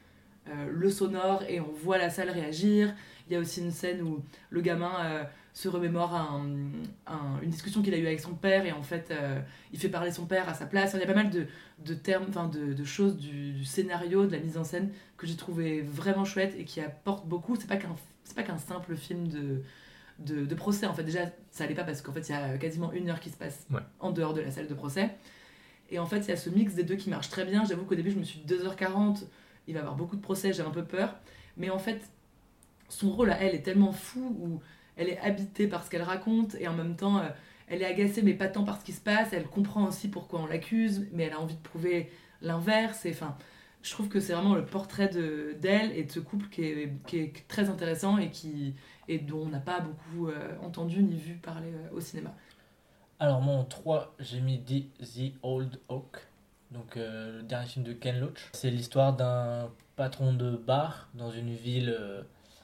euh, le sonore et on voit la salle réagir. Il y a aussi une scène où le gamin euh, se remémore un, un, une discussion qu'il a eue avec son père et en fait euh, il fait parler son père à sa place. Enfin, il y a pas mal de, de termes, enfin, de, de choses du, du scénario, de la mise en scène que j'ai trouvé vraiment chouette et qui apporte beaucoup. C'est pas qu'un, c'est pas qu'un simple film de, de, de procès. En fait, déjà, ça allait pas parce qu'en fait, il y a quasiment une heure qui se passe Ouais. en dehors de la salle de procès. Et en fait, il y a ce mix des deux qui marche très bien. J'avoue qu'au début, je me suis dit deux heures quarante, il va y avoir beaucoup de procès, j'ai un peu peur. Mais en fait, son rôle à elle est tellement fou où elle est habitée par ce qu'elle raconte et en même temps, euh, elle est agacée, mais pas tant par ce qui se passe. Elle comprend aussi pourquoi on l'accuse, mais elle a envie de prouver l'inverse. Et, enfin, je trouve que c'est vraiment le portrait de, d'elle et de ce couple qui est, qui est très intéressant et, qui, et dont on n'a pas beaucoup euh, entendu ni vu parler euh, au cinéma. Alors moi en trois, j'ai mis The, The Old Oak, donc euh, le dernier film de Ken Loach. C'est l'histoire d'un patron de bar dans une ville euh,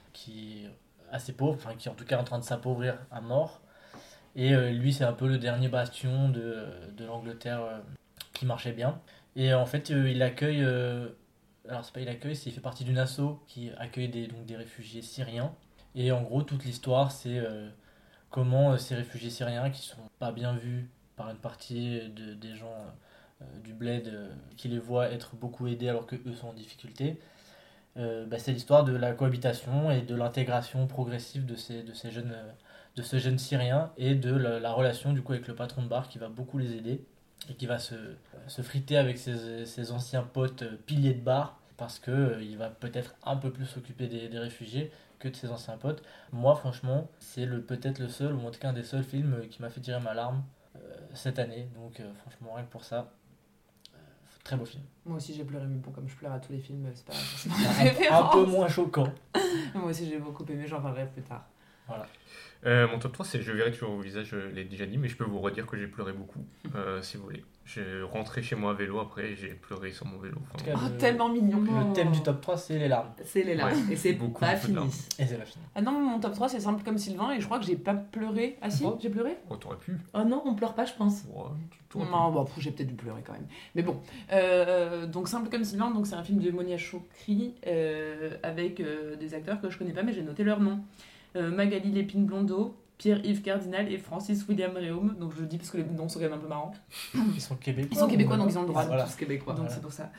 qui est assez pauvre, enfin qui est en tout cas en train de s'appauvrir à mort. Et euh, lui c'est un peu le dernier bastion de, de l'Angleterre euh, qui marchait bien. Et euh, en fait euh, il accueille, euh, alors c'est pas il accueille, c'est il fait partie d'une asso qui accueille des, donc des réfugiés syriens. Et en gros toute l'histoire c'est... Euh, comment euh, ces réfugiés syriens qui sont pas bien vus par une partie de, des gens euh, du bled euh, qui les voient être beaucoup aidés alors que eux sont en difficulté. Euh, bah, c'est l'histoire de la cohabitation et de l'intégration progressive de ces, de ces jeunes, euh, de ces jeunes Syriens et de la, la relation du coup avec le patron de bar qui va beaucoup les aider et qui va se, se friter avec ses, ses anciens potes euh, piliers de bar parce que euh, il va peut-être un peu plus s'occuper des, des réfugiés que de ses anciens potes. Moi, franchement, c'est le, peut-être le seul, ou en tout cas un des seuls films qui m'a fait tirer ma larme euh, cette année. Donc, euh, franchement, rien que pour ça, euh, très beau film. Moi aussi j'ai pleuré, mais bon, comme je pleure à tous les films, c'est pas forcément Un, ma un référence. peu moins choquant. Moi aussi j'ai beaucoup aimé, j'en parlerai plus tard. Voilà. Euh, mon top trois, c'est Je verrai toujours vos visages, je l'ai déjà dit, mais je peux vous redire que j'ai pleuré beaucoup, euh, si vous voulez. J'ai rentré chez moi à vélo après et j'ai pleuré sur mon vélo. En tout Enfin, cas, Oh, le, tellement mignon. le thème du top trois, c'est les larmes. C'est les larmes. Ouais, Et c'est beaucoup, pas beaucoup de fini. larmes. Et c'est la fin. Ah non, mon top trois c'est simple comme Sylvain et je crois que j'ai pas pleuré. Ah si, Oh. j'ai pleuré. oh, t'aurais pu. Oh non, on pleure pas, je pense. Ouais, tu- t'aurais pu. Non, bon, pff, j'ai peut-être dû pleurer quand même. Mais bon, euh, donc Simple comme Sylvain, donc c'est un film de Monia Chokri euh, avec euh, des acteurs que je connais pas, mais j'ai noté leur nom. Euh, Magali Lépine-Blondeau, Pierre-Yves Cardinal et Francis William Réaume. Donc je le dis parce que les noms sont quand même un peu marrants. Ils sont québécois. Ils sont québécois, ou- donc ils ont le droit. Ils sont Voilà. tous québécois. Donc Voilà. c'est pour ça.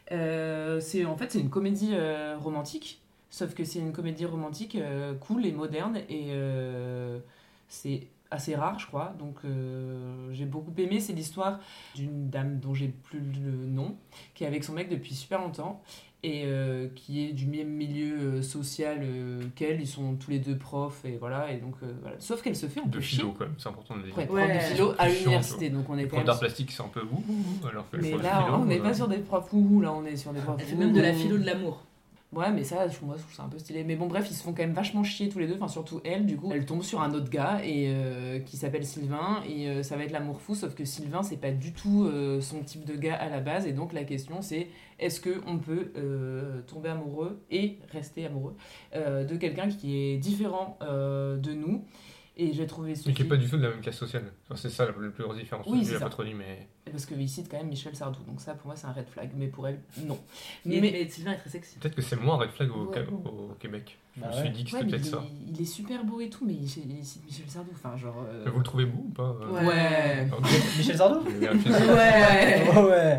Euh, c'est, en fait, c'est une comédie euh, romantique, sauf que c'est une comédie romantique euh, cool et moderne, et euh, c'est assez rare, je crois. Donc euh, j'ai beaucoup aimé. C'est l'histoire d'une dame dont j'ai plus le nom, qui est avec son mec depuis super longtemps, et euh, qui est du même milieu euh, social euh, qu'elle. Ils sont tous les deux profs, et voilà. Et donc, euh, voilà. Sauf qu'elle se fait un De peu chier. philo, quand même, c'est important de le dire. Ouais, Ouais. prof de philo à C'est chiant, l'université, donc on est Les quand profs même... d'art plastique, c'est un peu ouh, ouh, alors que les Mais profs de là, philo, on n'est euh, pas sur des profs ouhou, là, on est sur des profs Elle fait ouhou. même de la philo de l'amour. Ouais, mais ça, je- moi, je trouve ça un peu stylé. Mais bon, bref, ils se font quand même vachement chier tous les deux, enfin, surtout elle, du coup. Elle tombe sur un autre gars et, euh, qui s'appelle Sylvain, et euh, ça va être l'amour fou, sauf que Sylvain, c'est pas du tout euh, son type de gars à la base, et donc la question, c'est est-ce qu'on peut euh, tomber amoureux et rester amoureux euh, de quelqu'un qui est différent euh, de nous. Et j'ai trouvé ce Mais qui n'est film- pas du tout de la même classe sociale. Enfin, c'est ça la, la plus grosse différence. Oui, Je c'est l'ai ça. pas trop dit, mais. Parce qu'il cite quand même Michel Sardou, donc ça, pour moi, c'est un red flag, mais pour elle, non. Mais, Mais- mais Sylvain est très sexy. Peut-être que c'est moins red flag au, Ouais. au- au Québec. Je Bah me suis ouais. dit que Ouais, c'était mais peut-être il, ça. il est super beau et tout, mais il, il cite Michel Sardou, enfin, genre... euh, Mais vous le trouvez beau ou pas euh Ouais. Ouais. Ok. Michel Sardou. Je vais vérifier ça. Ouais. Oh ouais.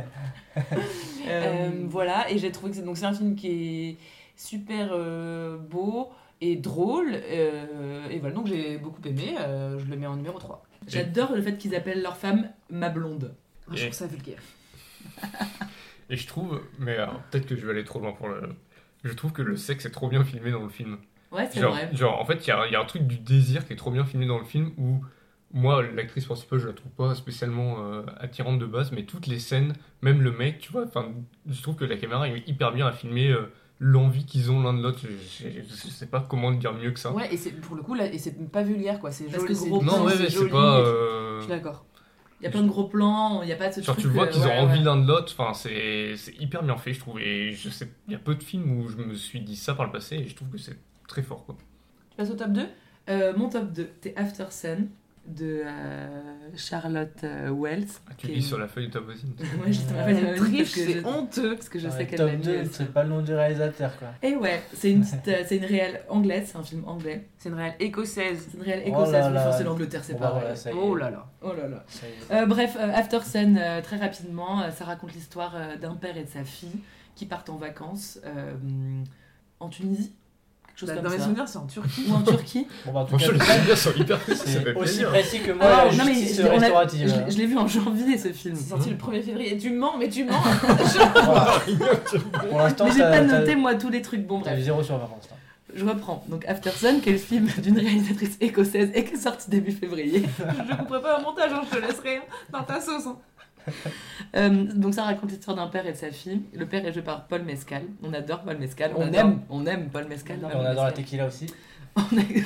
Euh, voilà, et j'ai trouvé que c'est, donc c'est un film qui est super euh, beau et drôle, euh, et voilà, donc j'ai beaucoup aimé, euh, je le mets en numéro trois. J'adore le fait qu'ils appellent leur femme ma blonde. Ah, je trouve ça vulgaire. Et je trouve, mais alors, peut-être que je vais aller trop loin pour le. Je trouve que le sexe est trop bien filmé dans le film. Ouais, c'est Genre, vrai. genre, en fait, il y a, il y a un truc du désir qui est trop bien filmé dans le film où moi, l'actrice principale, je la trouve pas spécialement euh, attirante de base, mais toutes les scènes, même le mec, tu vois, enfin, je trouve que la caméra est hyper bien à filmer euh, l'envie qu'ils ont l'un de l'autre. Je, je, je sais pas comment le dire mieux que ça. Ouais, et c'est, pour le coup, là, et c'est pas vulgaire, quoi, c'est Parce joli, que c'est gros doux, plan, non, ouais, c'est ouais, c'est joli, pas. et tout. euh, Je suis d'accord. Il y a plein de gros plans, il n'y a pas de ce Genre, truc. tu vois euh, qu'ils ouais, ont envie ouais. l'un de l'autre, enfin, c'est c'est hyper bien fait, je trouve. Et je sais, il y a peu de films où je me suis dit ça par le passé, et je trouve que c'est très fort, quoi. Tu passes au top deux? Euh, mon top deux, c'est After Sun. de euh, Charlotte euh, Wells. Ah, tu qui lis est- sur la feuille de ta voisine. Moi, je te Ouais. rappelle, Elle parce triche, que c'est je- honteux. parce que je Dans sais les qu'elle top l'a mis. deux, elle, c'est pas le nom du réalisateur, quoi. Et ouais, c'est une petite, euh, c'est une réelle anglaise, c'est un film anglais. C'est une réelle écossaise. C'est une réelle Oh écossaise, là mais là. enfin, c'est l'Angleterre, c'est Bon, pas bah, vrai. voilà, ça y est. Oh là là. Oh là là. Ça y est. Euh, bref, euh, After Sun, euh, très rapidement, euh, ça raconte l'histoire euh, d'un père et de sa fille qui partent en vacances euh, en Tunisie, quelque chose Bah, comme dans mes ça. souvenirs, c'est en Turquie. Ou en Turquie. Bon, bah, en tout Franchement, les cas, souvenirs sont hyper précis, ça c'est fait aussi plaisir. précis que moi, Ah, la non, mais justice je, on l'a- restaurative. je- je l'ai vu en janvier ce film. C'est sorti le premier février. Tu mens, mais tu mens. Voilà. Pour l'instant, Mais j'ai t'as- pas t'as- noté moi tous les trucs. Bon t'as eu bref, zéro sur vingt pour l'instant. je reprends. Donc After Sun, qui est le film d'une réalisatrice écossaise et qui est sorti début février. Je ne couperai pas au montage, hein, je te laisserai dans ta sauce. hein. Euh, donc ça raconte l'histoire d'un père et de sa fille. Le père est joué par Paul Mescal. On adore Paul Mescal. On, On adore. aime, on aime Paul Mescal. Et Paul on adore la Mescal. tequila aussi. On a-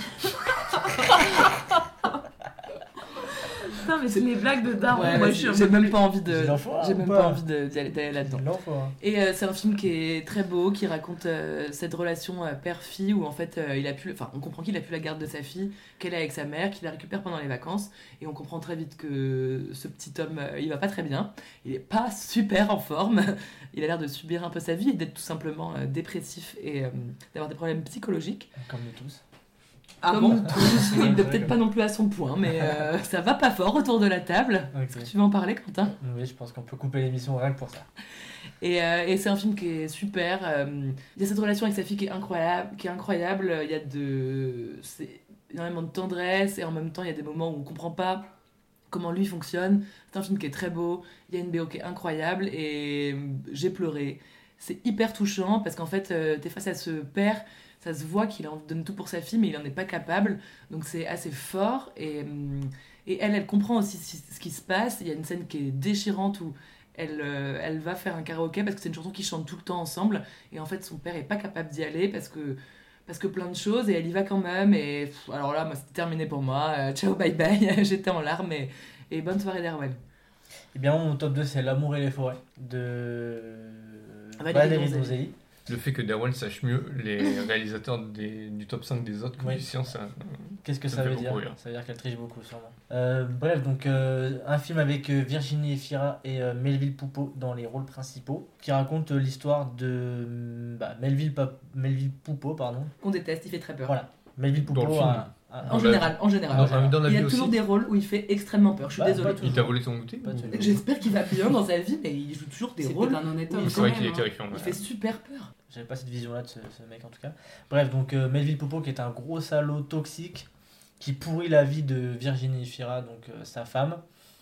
Putain, mais c'est les blagues de Daron. Ouais, Moi, mais je suis un j'ai peu même plus- pas envie de. Il en faut un J'ai ou même pas pas envie de- d'y aller- d'aller là-dedans. Il en faut, hein. Et euh, c'est un film qui est très beau, qui raconte euh, cette relation euh, père-fille où en fait euh, il a pu, enfin on comprend qu'il a plus la garde de sa fille, qu'elle est avec sa mère, qu'il la récupère pendant les vacances, et on comprend très vite que ce petit homme euh, il va pas très bien, il est pas super en forme, il a l'air de subir un peu sa vie et d'être tout simplement euh, dépressif et euh, d'avoir des problèmes psychologiques. Comme nous tous. Ah Comme bon nous tous, oui, de peut-être pas non plus à son point, mais euh, ça va pas fort autour de la table. Ok. Tu veux en parler, Quentin? Oui, je pense qu'on peut couper l'émission rien que pour ça. Et, euh, et c'est un film qui est super. euh, Il y a cette relation avec sa fille qui est incroyable. Qui est incroyable. Il y a de, c'est énormément de tendresse et en même temps il y a des moments où on comprend pas comment lui fonctionne. C'est un film qui est très beau. Il y a une B O qui est incroyable et j'ai pleuré. C'est hyper touchant parce qu'en fait euh, t'es face à ce père. Ça se voit qu'il en donne tout pour sa fille, mais il en est pas capable. Donc c'est assez fort. Et, hum, et elle, elle comprend aussi ce ce qui se passe. Il y a une scène qui est déchirante où elle, euh, elle va faire un karaoké parce que c'est une chanson qu'ils chantent tout le temps ensemble. Et en fait, son père est pas capable d'y aller parce que, parce que plein de choses. Et elle y va quand même. Et pff, alors là, moi, c'était terminé pour moi. Euh, ciao, bye bye. J'étais en larmes. Et, et bonne soirée d'Erwan. Eh bien, mon top deux, c'est L'amour et les forêts de Valérie Valérie Donzelli. Donzelli. Le fait que Darwin sache mieux les réalisateurs des- du top cinq des autres que Oui. du sien, ça. Qu'est-ce que Ça ça, me veut fait dire beaucoup rire. Ça veut dire qu'elle triche beaucoup, sûrement. Euh, bref, donc euh, un film avec euh, Virginie Efira et euh, Melville Poupeau dans les rôles principaux, qui raconte euh, l'histoire de bah, Melville, Pa- Melville Poupeau, pardon. Qu'on déteste, il fait très peur. Voilà. Melville Dans le Poupeau film. a, a- En Dans général, en général. Dans, dans, dans la il y vie a toujours aussi. des rôles où il fait extrêmement peur. Je suis Bah, désolée. pas Il t'a volé ton goûter Pas toujours. J'espère qu'il va bien dans sa vie, mais il joue toujours des C'est rôles. peut-être un honnête homme. Oui, C'est quand vrai même, qu'il est hein. terrifiant. Il ouais. fait super peur. J'avais pas cette vision-là de ce, ce mec en tout cas. Bref, donc euh, Melville Poupeau qui est un gros salaud toxique qui pourrit la vie de Virginie Efira, donc euh, sa femme.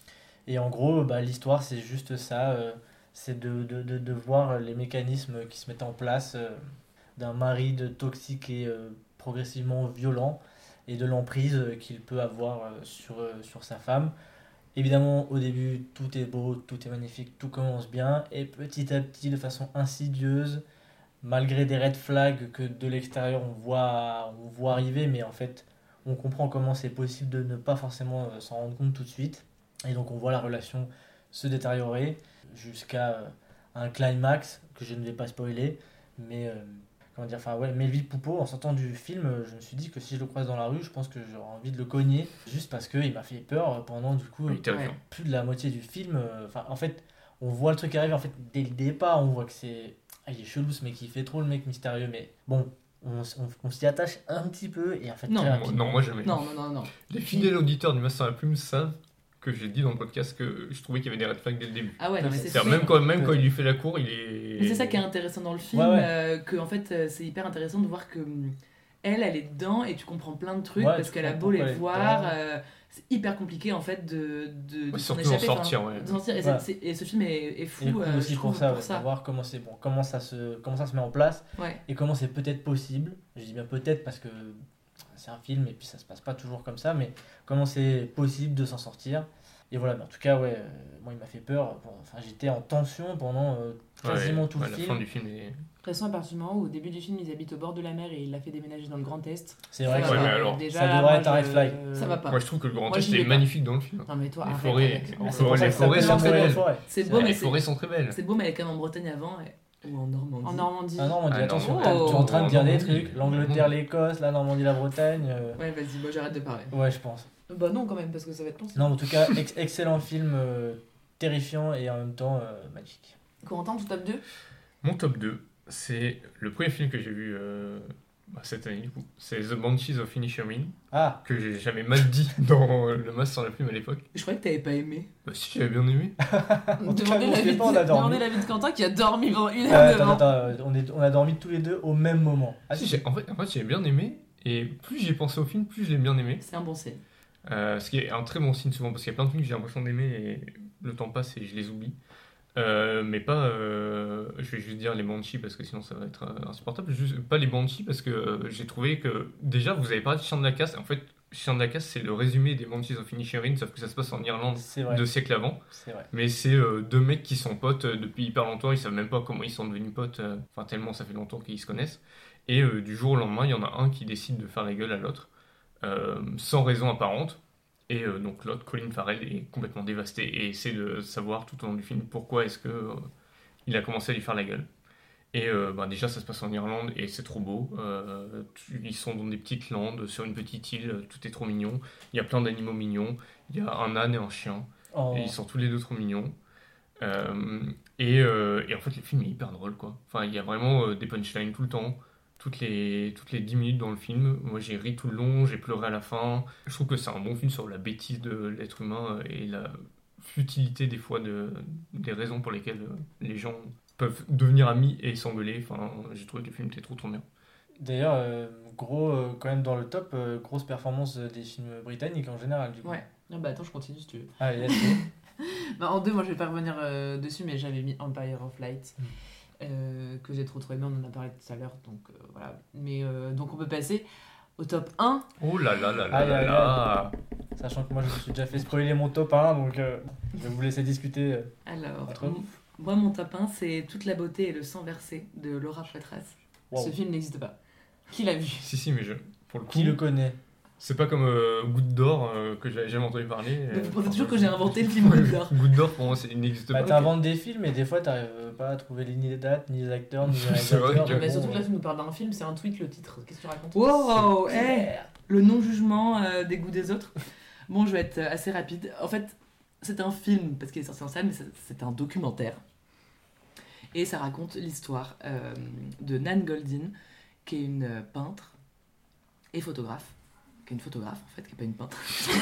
Et en gros, bah, l'histoire c'est juste ça, euh, c'est de, de, de, de voir les mécanismes qui se mettent en place euh, d'un mari de toxique et euh, progressivement violent et de l'emprise euh, qu'il peut avoir euh, sur, euh, sur sa femme. Évidemment, au début, tout est beau, tout est magnifique, tout commence bien, et petit à petit, de façon insidieuse, malgré des red flags que de l'extérieur on voit, on voit arriver, mais en fait, on comprend comment c'est possible de ne pas forcément euh, s'en rendre compte tout de suite. Et donc, on voit la relation se détériorer jusqu'à euh, un climax que je ne vais pas spoiler, mais euh, comment dire, enfin ouais, Melville Poupeau, en sortant du film, euh, je me suis dit que si je le croise dans la rue, je pense que j'aurais envie de le cogner, juste parce qu'il m'a fait peur pendant du coup Il est terrifiant. plus de la moitié du film. euh, Enfin, en fait, on voit le truc arriver. En fait, dès le départ, on voit que c'est, ah, il est chelou ce mec, il fait trop le mec mystérieux, mais bon, on, s- on, on s'y attache un petit peu et en fait Non, très Moi- rapidement. Non, moi jamais. Non, non, non, non. Les fidèles auditeurs du Master à la Plume savent que j'ai dit dans le podcast que je trouvais qu'il y avait des red flags dès le début. Ah ouais, non, mais c'est C'est-à-dire sûr. même quand, même quand il lui fait la cour, il est. Mais c'est ça qui est intéressant dans le film, Ouais, ouais. euh, que en fait euh, c'est hyper intéressant de voir que hum, elle, elle est dedans et tu comprends plein de trucs Ouais, parce tu qu'elle a comprends beau les pourquoi elle est voir, dedans. euh, c'est hyper compliqué en fait de, de, de Ouais, s'en surtout d'en échapper, enfin, sortir, ouais. de s'en sortir. Et, Ouais. c'est- c'est- et ce film est, est fou, Et cool euh, aussi je pour trouve, ça, pour ouais, ça. de voir comment c'est bon, comment ça se, comment ça se met en place Ouais. et comment c'est peut-être possible. Je dis bien peut-être parce que c'est un film et puis ça se passe pas toujours comme ça, mais comment c'est possible de s'en sortir. Et voilà, mais en tout cas, ouais, euh, moi il m'a fait peur. Bon, enfin, j'étais en tension pendant euh, quasiment Ouais, tout ouais, le la film. fin du film est. De toute façon, à partir du moment où au début du film, ils habitent au bord de la mer et il l'a fait déménager dans le Grand Est. C'est vrai Ça que Ouais, va, mais euh, alors, déjà, ça devrait moi, être un red je- flag. Ça va pas. Moi je trouve que le Grand Moi, Est j'y est vais pas. magnifique dans le film. Non, mais toi, Les arrête forêts, avec- les Ah, c'est forêts, pour ça les que ça forêts s'appelle sont L'amour très et les belles. forêts. C'est C'est beau, vrai. mais Les c'est forêts sont très belles. c'est beau, mais elle est quand même en Bretagne avant. Et... Ou en Normandie. En Normandie. Ah non, on dit Ah, attention, non. t'as- tu es en train de dire des Normandie. trucs. L'Angleterre, l'Écosse, la Normandie, la Bretagne. euh, Ouais, vas-y, moi j'arrête de parler. Ouais, je pense. Bah non, quand même, parce que ça va être long. Non, en tout cas, ex- excellent film, euh, terrifiant et en même temps euh, magique. Corentin, ton top deux? Mon top deux, c'est le premier film que j'ai vu euh, bah, cette année, du coup. C'est The Banshees of Inisherin, Ah, que j'ai jamais mal dit dans Le Masque sans la plume à l'époque. Je croyais que t'avais pas aimé. Bah, si, j'avais bien aimé. En tout cas, Demandez vous, l'avis je sais pas, on a de, dormi. demandez l'avis de Quentin qui a dormi pendant une euh, heure attends, devant. attends, euh, on, est, on a dormi tous les deux au même moment. Ah, si, j'ai- en fait, en fait j'ai bien aimé. Et plus j'ai pensé au film, plus je l'ai bien aimé. C'est un bon signe. Euh, ce qui est un très bon signe souvent, parce qu'il y a plein de films que j'ai l'impression d'aimer et le temps passe et je les oublie. Euh, mais pas, euh, je vais juste dire les Banshees parce que sinon ça va être euh, insupportable. Juste, pas les Banshees parce que euh, j'ai trouvé que déjà vous avez parlé de Chien de la Casse. En fait, Chien de la Casse c'est le résumé des Banshees of Inisherin, sauf que ça se passe en Irlande C'est vrai. deux siècles avant. C'est vrai. Mais c'est euh, deux mecs qui sont potes euh, depuis hyper longtemps, ils savent même pas comment ils sont devenus potes, euh, enfin tellement ça fait longtemps qu'ils se connaissent. Et euh, du jour au lendemain, il y en a un qui décide de faire la gueule à l'autre, euh, sans raison apparente. Et euh, donc l'autre, Colin Farrell, est complètement dévasté et essaie de savoir tout au long du film pourquoi est-ce que euh, il a commencé à lui faire la gueule. Et euh, bah, déjà ça se passe en Irlande et c'est trop beau. Euh, tu- ils sont dans des petites landes, sur une petite île, tout est trop mignon. Il y a plein d'animaux mignons, il y a un âne et un chien. Oh. Et ils sont tous les deux trop mignons. Euh, et, euh, et en fait, le film est hyper drôle, quoi. Enfin, il y a vraiment euh, des punchlines tout le temps. Toutes les, toutes les dix minutes dans le film. Moi, j'ai ri tout le long, j'ai pleuré à la fin. Je trouve que c'est un bon film sur la bêtise de l'être humain et la futilité, des fois, de, des raisons pour lesquelles euh, les gens peuvent devenir amis et s'engueuler. Enfin, j'ai trouvé que le film était trop, trop bien. D'ailleurs, euh, gros, euh, quand même dans le top, euh, grosse performance euh, des films britanniques en général, du coup. Ouais. Ah bah attends, je continue si tu veux. Allez, let's go. Bah, en deux, moi je vais pas revenir euh, dessus, mais j'avais mis Empire of Light, Mm. euh, que j'ai trop trop aimé, on en a parlé tout à l'heure, donc euh, voilà. Mais euh, donc on peut passer au top un. Oh là là là là Aïe, là aïe, là. Sachant que moi, je me suis déjà fait spoiler mon top un, donc euh, je vais vous laisser discuter. euh. Alors, Entre m- nous. moi mon top un, c'est Toute la beauté et le sang versé de Laura Poitras. Wow. Ce film n'existe pas. Qui l'a vu? Si, si, mais je, pour le coup, Qui le connaît? c'est pas comme euh, Goutte d'or euh, que j'avais jamais entendu parler. Donc, Euh, vous pensez enfin, toujours euh, que j'ai inventé le film Goutte d'or. Goutte d'or, pour moi, c'est- il n'existe Bah, pas. t'inventes des films et des fois, t'arrives pas à trouver ni les dates, ni les acteurs, ni les C'est vrai réalisateurs. que- donc Mais bon, surtout que là euh, tu nous parles d'un film, c'est un tweet le titre. Qu'est-ce que tu racontes? Wow, c'est hey, clair. le non-jugement euh, des goûts des autres. Bon, je vais être euh, assez rapide. En fait, c'est un film parce qu'il est sorti en salle, mais c'est- c'est un documentaire. Et ça raconte l'histoire euh, de Nan Goldin, qui est une euh, peintre et photographe. Qui est une photographe en fait, qui n'est pas une peintre.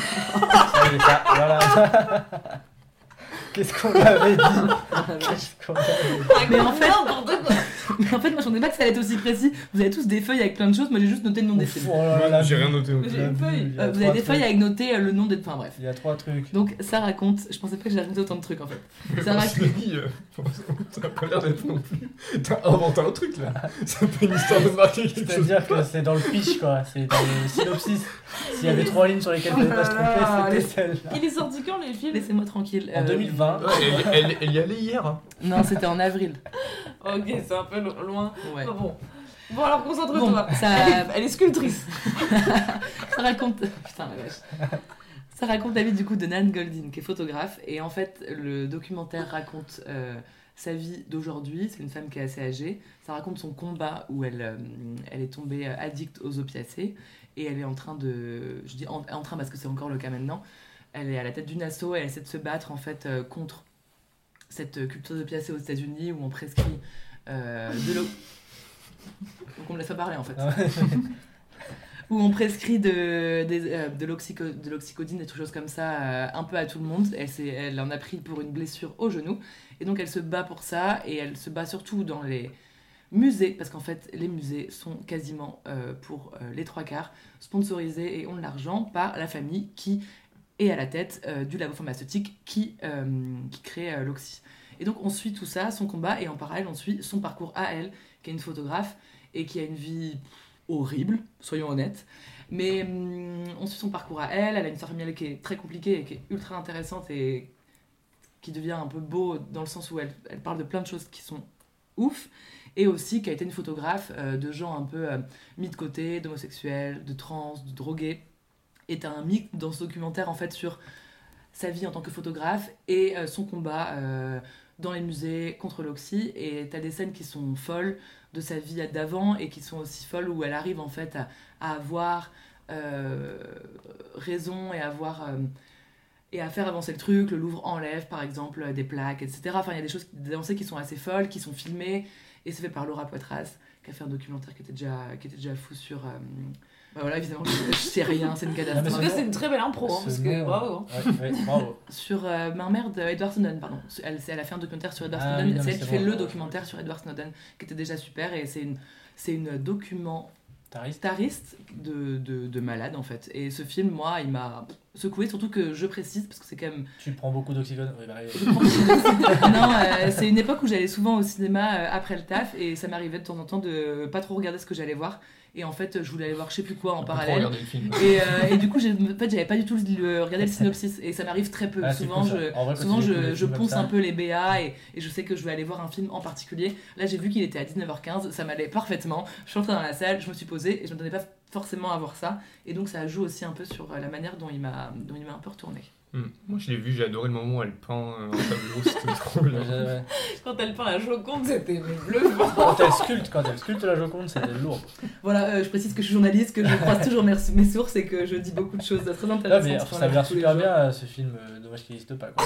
Ça y est, ça, voilà. Qu'est-ce qu'on avait dit? Qu'est-ce qu'on avait dit? Mais en fait, n'importe quoi. mais en fait, moi je ne pas que ça allait être aussi précis. Vous avez tous des feuilles avec plein de choses, moi j'ai juste noté le nom des Ouf, films. oh là là, J'ai la rien noté. non plus. J'ai une la feuille. vue, il y a Euh, vous avez trois des feuilles trucs. avec noté euh, le nom des. Enfin bref. Il y a trois trucs. Donc ça raconte. Je pensais pas que j'allais raconter autant de trucs en fait. Ça Parce raconte. que oui, euh, t'as pas l'air d'être non plus. T'as inventé un truc là. C'est pas une histoire de marquer quelque chose. C'est-à-dire que c'est dans le pitch, quoi. C'est dans le synopsis. S'il y avait trois lignes sur lesquelles il ne fallait pas se tromper, c'était celle-là. Il est sorti quand les films? Laissez-moi tranquille. En Euh, deux mille vingt. Ouais, elle, elle- elle y allait hier. Hein. Non, c'était en avril. Ok, c'est un peu lo- loin. Ouais. Ah bon. Bon alors concentre-toi. Bon, Elle, ça, est, elle est sculptrice. ça raconte. Putain la vache. Ça raconte la vie du coup de Nan Goldin, qui est photographe. Et en fait, le documentaire raconte euh, sa vie d'aujourd'hui. C'est une femme qui est assez âgée. Ça raconte son combat où elle, euh, elle est tombée euh, addicte aux opiacés. Et elle est en train de. Je dis en, en train parce que c'est encore le cas maintenant. Elle est à la tête d'une asso et elle essaie de se battre en fait euh, contre cette culture d'opiacés aux États-Unis où on prescrit euh, de l'eau. Donc on me laisse pas parler en fait. Ah ouais. Où on prescrit de, des- euh, de, l'oxyco- de l'oxycodine, des choses comme ça, euh, un peu à tout le monde. Elle, s'est- elle en a pris pour une blessure au genou. Et donc elle se bat pour ça. Et elle se bat surtout dans les musées. Parce qu'en fait, les musées sont quasiment, euh, pour euh, les trois quarts, sponsorisés et ont de l'argent par la famille qui est à la tête euh, du labo pharmaceutique qui, euh, qui crée euh, l'oxy. Et donc on suit tout ça, son combat. Et en parallèle, on suit son parcours à elle, qui est une photographe et qui a une vie horrible, soyons honnêtes. Mais hum, on suit son parcours à elle, elle a une histoire familiale qui est très compliquée et qui est ultra intéressante et qui devient un peu beau dans le sens où elle, elle parle de plein de choses qui sont ouf. Et aussi qui a été une photographe euh, de gens un peu euh, mis de côté, d'homosexuels, de trans, de drogués. Et t'as un mix dans ce documentaire en fait sur sa vie en tant que photographe et euh, son combat euh, dans les musées contre l'oxy, et t'as des scènes qui sont folles de sa vie d'avant et qui sont aussi folles où elle arrive en fait à, à avoir euh, raison et à avoir euh, et à faire avancer le truc. Le Louvre enlève par exemple des plaques, et cetera. Enfin, il y a des choses, des avancées qui sont assez folles, qui sont filmées, et c'est fait par Laura Poitras, qui a fait un documentaire qui était déjà, qui était déjà fou sur... Euh... Bah voilà, évidemment, je, je sais rien, c'est une catastrophe. En tout cas, c'est une très belle impro, hein, parce que nom, bravo. Ouais, ouais, bravo. Sur euh, ma mère d'Edward Snowden, pardon. Elle, elle a fait un documentaire sur Edward Ah, Snowden, oui, non, c'est mais elle qui c'est fait bon, le ouais. documentaire sur Edward Snowden, qui était déjà super, et c'est une, c'est une documentariste Tariste de, de, de malade en fait. Et ce film, moi, il m'a secoué, surtout que je précise, parce que c'est quand même... Tu prends beaucoup d'oxygène. Oui, bah, Je prends- non, euh, c'est une époque où j'allais souvent au cinéma euh, après le taf, et ça m'arrivait de temps en temps de pas trop regarder ce que j'allais voir. Et en fait, je voulais aller voir je sais plus quoi en On peut trop parallèle. regarder le film. Et, euh, et du coup, j'ai, en fait, j'avais pas du tout le, regardé le synopsis, et ça m'arrive très peu. Ah, c'est souvent, cool, ça. je, En vrai, quand souvent tu découvres je, les je films comme ponce ça- un peu les B A, et, et je sais que je vais aller voir un film en particulier. Là, j'ai vu qu'il était à dix-neuf heures quinze, ça m'allait parfaitement. Je suis entrée dans la salle, je me suis posée, et je me donnais pas forcément à voir ça. Et donc, ça joue aussi un peu sur la manière dont il m'a, dont il m'a un peu retourné. Hum. Moi, je l'ai vu, j'ai adoré le moment où elle peint euh, un tableau, c'était drôle. Ouais, ouais. Quand elle peint la Joconde, c'était bluffant. Quand elle sculpte, quand elle sculpte la Joconde, c'était lourd. Voilà, euh, je précise que je suis journaliste, que je croise toujours mes, mes sources, et que je dis beaucoup de choses très Là, intéressantes. mais sur ça la a l'air vie de tous les super jours. bien euh, ce film, euh, dommage qu'il n'existe pas. Quoi.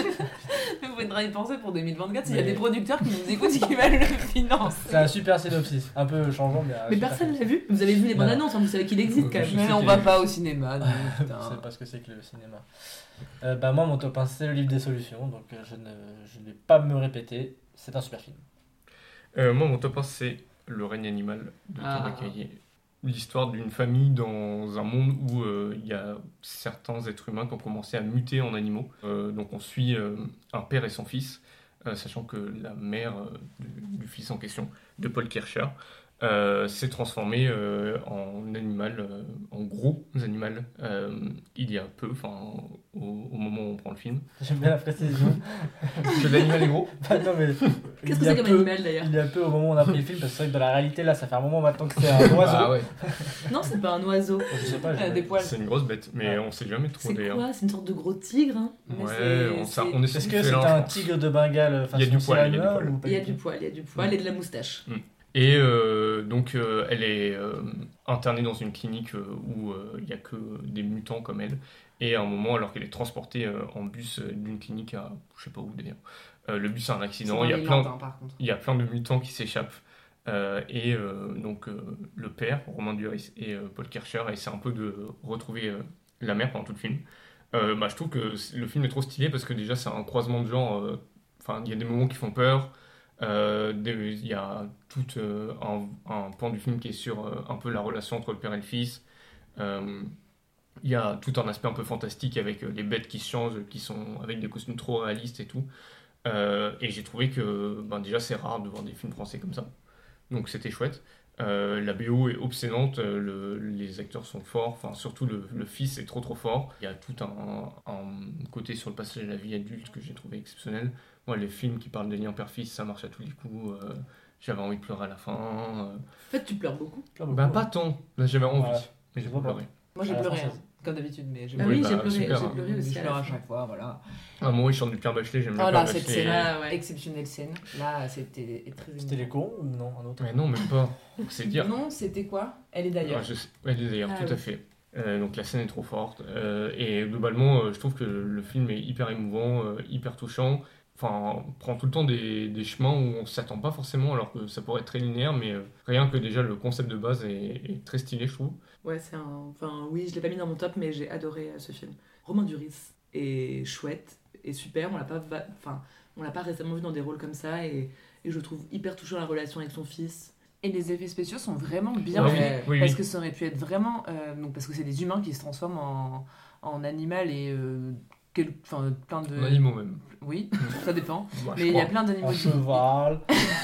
Vous faudra y penser pour deux mille vingt-quatre, s'il y a Mais- des producteurs qui nous écoutent et qui veulent le financer. C'est un super synopsis, un peu changeant, mais. un Mais super personne synopsis. l'a vu. Vous avez vu les bandes Non. annonces, hein, vous savez qu'il existe quand même. Je Mais sais on qu'il- va pas au cinéma, donc, Je putain. sais pas ce que c'est que le cinéma. Euh, bah, moi, mon top un, c'est le livre des solutions, donc euh, je, ne, je ne vais pas me répéter. C'est un super film. Euh, moi, mon top un, c'est Le règne animal de Ah. Thomas Caillet. L'histoire d'une famille dans un monde où euh, il y a certains êtres humains qui ont commencé à muter en animaux. Euh, donc on suit euh, un père et son fils, euh, sachant que la mère euh, du, du fils en question, de Paul Kircher, euh, s'est transformée euh, en animal, euh, en gros animal, euh, il y a peu, enfin au, au moment où on prend le film. J'aime bien la précision. Que l'animal est gros. Bah, non, mais. Qu'est-ce il que y a c'est comme peu- animal d'ailleurs Il y a peu au moment où on a pris le film, parce que c'est vrai que dans la réalité, là, ça fait un moment maintenant que c'est un oiseau. Ah ouais, Non, c'est pas un oiseau. Je sais pas, Elle a je- des poils. c'est une grosse bête, mais Ouais. on sait jamais trop C'est d'ailleurs. quoi? C'est une sorte de gros tigre, hein? Mais Ouais, c'est- on, ça- c'est- on est Est-ce sur que du c'est félin, un je pense. tigre de Bengale façon Il y a du poil, il y a du Cyrano, poil. ou pas Il y a du du tout poil, il y a du poil et de la moustache. Et euh, donc euh, elle est euh, internée dans une clinique euh, où euh, il n'y a que des mutants comme elle. Et à un moment, alors qu'elle est transportée euh, en bus euh, d'une clinique à je sais pas où d'ailleurs, euh, le bus a un C'est accident, dans il y a les plein, Landes, hein, par contre. il y a plein de mutants qui s'échappent. Euh, et euh, donc euh, le père, Romain Duris, et euh, Paul Kircher essaient un peu de retrouver euh, la mère pendant tout le film. Euh, bah, je trouve que c- le film est trop stylé parce que déjà c'est un croisement de genres. euh, Enfin, il y a des moments qui font peur. Euh, des- Il y a tout euh, un, un pan du film qui est sur euh, un peu la relation entre le père et le fils. Euh, Il y a tout un aspect un peu fantastique avec euh, les bêtes qui se changent, qui sont avec des costumes trop réalistes et tout. Euh, et j'ai trouvé que ben, déjà c'est rare de voir des films français comme ça. Donc c'était chouette. Euh, la B O est obsédante, euh, le- les acteurs sont forts, enfin surtout le, le fils est trop trop fort. Il y a tout un, un côté sur le passage à la vie adulte que j'ai trouvé exceptionnel. Moi les films qui parlent des liens père-fils, ça marche à tous les coups. euh, j'avais envie de pleurer à la fin. euh. En fait, tu pleures beaucoup. Pas beaucoup. Ben pas tant, là j'avais envie, Ouais. mais j'ai Je pas vois pas. pleuré. Moi j'ai À la pleuré, française. hein, comme d'habitude, mais j'ai Ah Oui, oui, bah, j'ai pleuré, super, j'ai hein. pleuré aussi. Je à pleure la à fin. chaque fois, voilà. À un moment il chante du Pierre Bachelet, j'aime bien Oh là, Pierre cette Bachelet. scène, Ah ouais. exceptionnelle scène. Là, c'était très C'était les émouvant. cons ou non un autre Mais non, même pas. C'est dire. Non, c'était quoi? Elle est d'ailleurs. Ah, je sais- Elle est d'ailleurs, Ah tout oui. à fait. Euh, donc la scène est trop forte. Euh, et globalement, euh, je trouve que le film est hyper émouvant, euh, hyper touchant. Enfin, on prend tout le temps des, des chemins où on s'attend pas forcément, alors que ça pourrait être très linéaire, mais euh, rien que déjà le concept de base est, est très stylé, je trouve. Ouais, c'est un. Enfin, oui, je l'ai pas mis dans mon top, mais j'ai adoré euh, ce film. Romain Duris est chouette et super. On l'a pas, va- enfin, on l'a pas récemment vu dans des rôles comme ça, et, et je trouve hyper touchant la relation avec son fils. Et les effets spéciaux sont vraiment bien Ah oui, faits. oui, parce oui. que ça aurait pu être vraiment. euh, donc parce que c'est des humains qui se transforment en, en animal et. euh, quel- enfin, plein de. En animaux même. Oui, ça dépend. Bah, je Mais il y a crois. plein d'animaux Un di- cheval.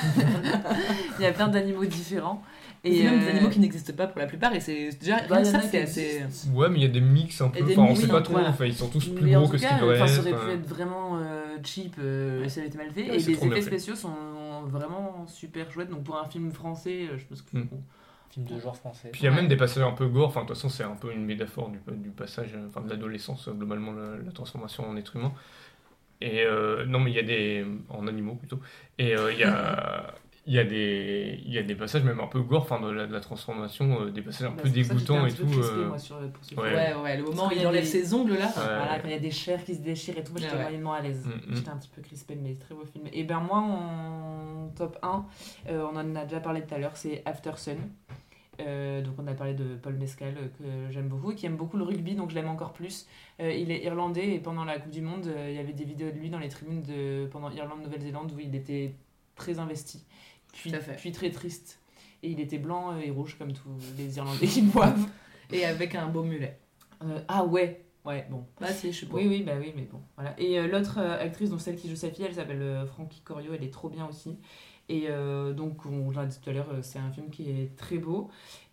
il y a plein d'animaux différents. Et c'est même des euh, animaux qui n'existent pas pour la plupart, et c'est déjà bah, rien que y en ça, a qui c'est assez. existent. Ouais, mais il y a des mix un Et peu. des Enfin, on mix, sait pas donc trop. voilà. Enfin, ils sont tous plus Mais en gros tout que ce cas, qu'ils devraient enfin, ça être. aurait pu euh. être vraiment euh, cheap euh, si ça avait été mal fait. Ouais, et c'est les trop bien effets fait. spéciaux sont vraiment super chouettes. Donc pour un film français, euh, je pense que. Mm. Film de genre français. Puis il y a Ouais. même des passages un peu gore. Enfin, de toute façon, c'est un peu une métaphore du, du passage, euh, enfin, de l'adolescence, euh, globalement, la, la transformation en être humain. Et euh, non, mais il y a des. En animaux plutôt. Et euh, il y a. Il y, a des, il y a des passages même un peu gore, enfin de la, de la transformation, euh, des passages un Bah, peu c'est pour ça que dégoûtants et j'étais un petit tout. peu crispée, euh, moi, sur, pour ce ouais. film. Ouais, ouais, le moment Parce où qu'il il y a enlève des- ses ongles là. Ouais. Voilà, quand il y a des chairs qui se déchirent et tout, moi j'étais Ah ouais. moyennement à l'aise. Mm, mm. J'étais un petit peu crispée, mais très beau film. Et ben moi, en top un, euh, on en a déjà parlé tout à l'heure, c'est After Sun. Euh, donc on a parlé de Paul Mescal, euh, que j'aime beaucoup, et qui aime beaucoup le rugby, donc je l'aime encore plus. Euh, il est irlandais, et pendant la Coupe du Monde, euh, il y avait des vidéos de lui dans les tribunes de, pendant Irlande-Nouvelle-Zélande, où il était très investi, puis, Tout à fait. puis très triste. Et il était blanc et rouge, comme tous les Irlandais qui boivent. Et avec un beau mulet. Euh, ah ouais, ouais, bon. Bah si, je suis pas. Oui, oui, bah oui, mais bon, voilà. Et euh, l'autre euh, actrice, donc celle qui joue sa fille, elle s'appelle euh, Frankie Corio, elle est trop bien aussi. Et euh, donc, on l'a dit tout à l'heure, euh, c'est un film qui est très beau.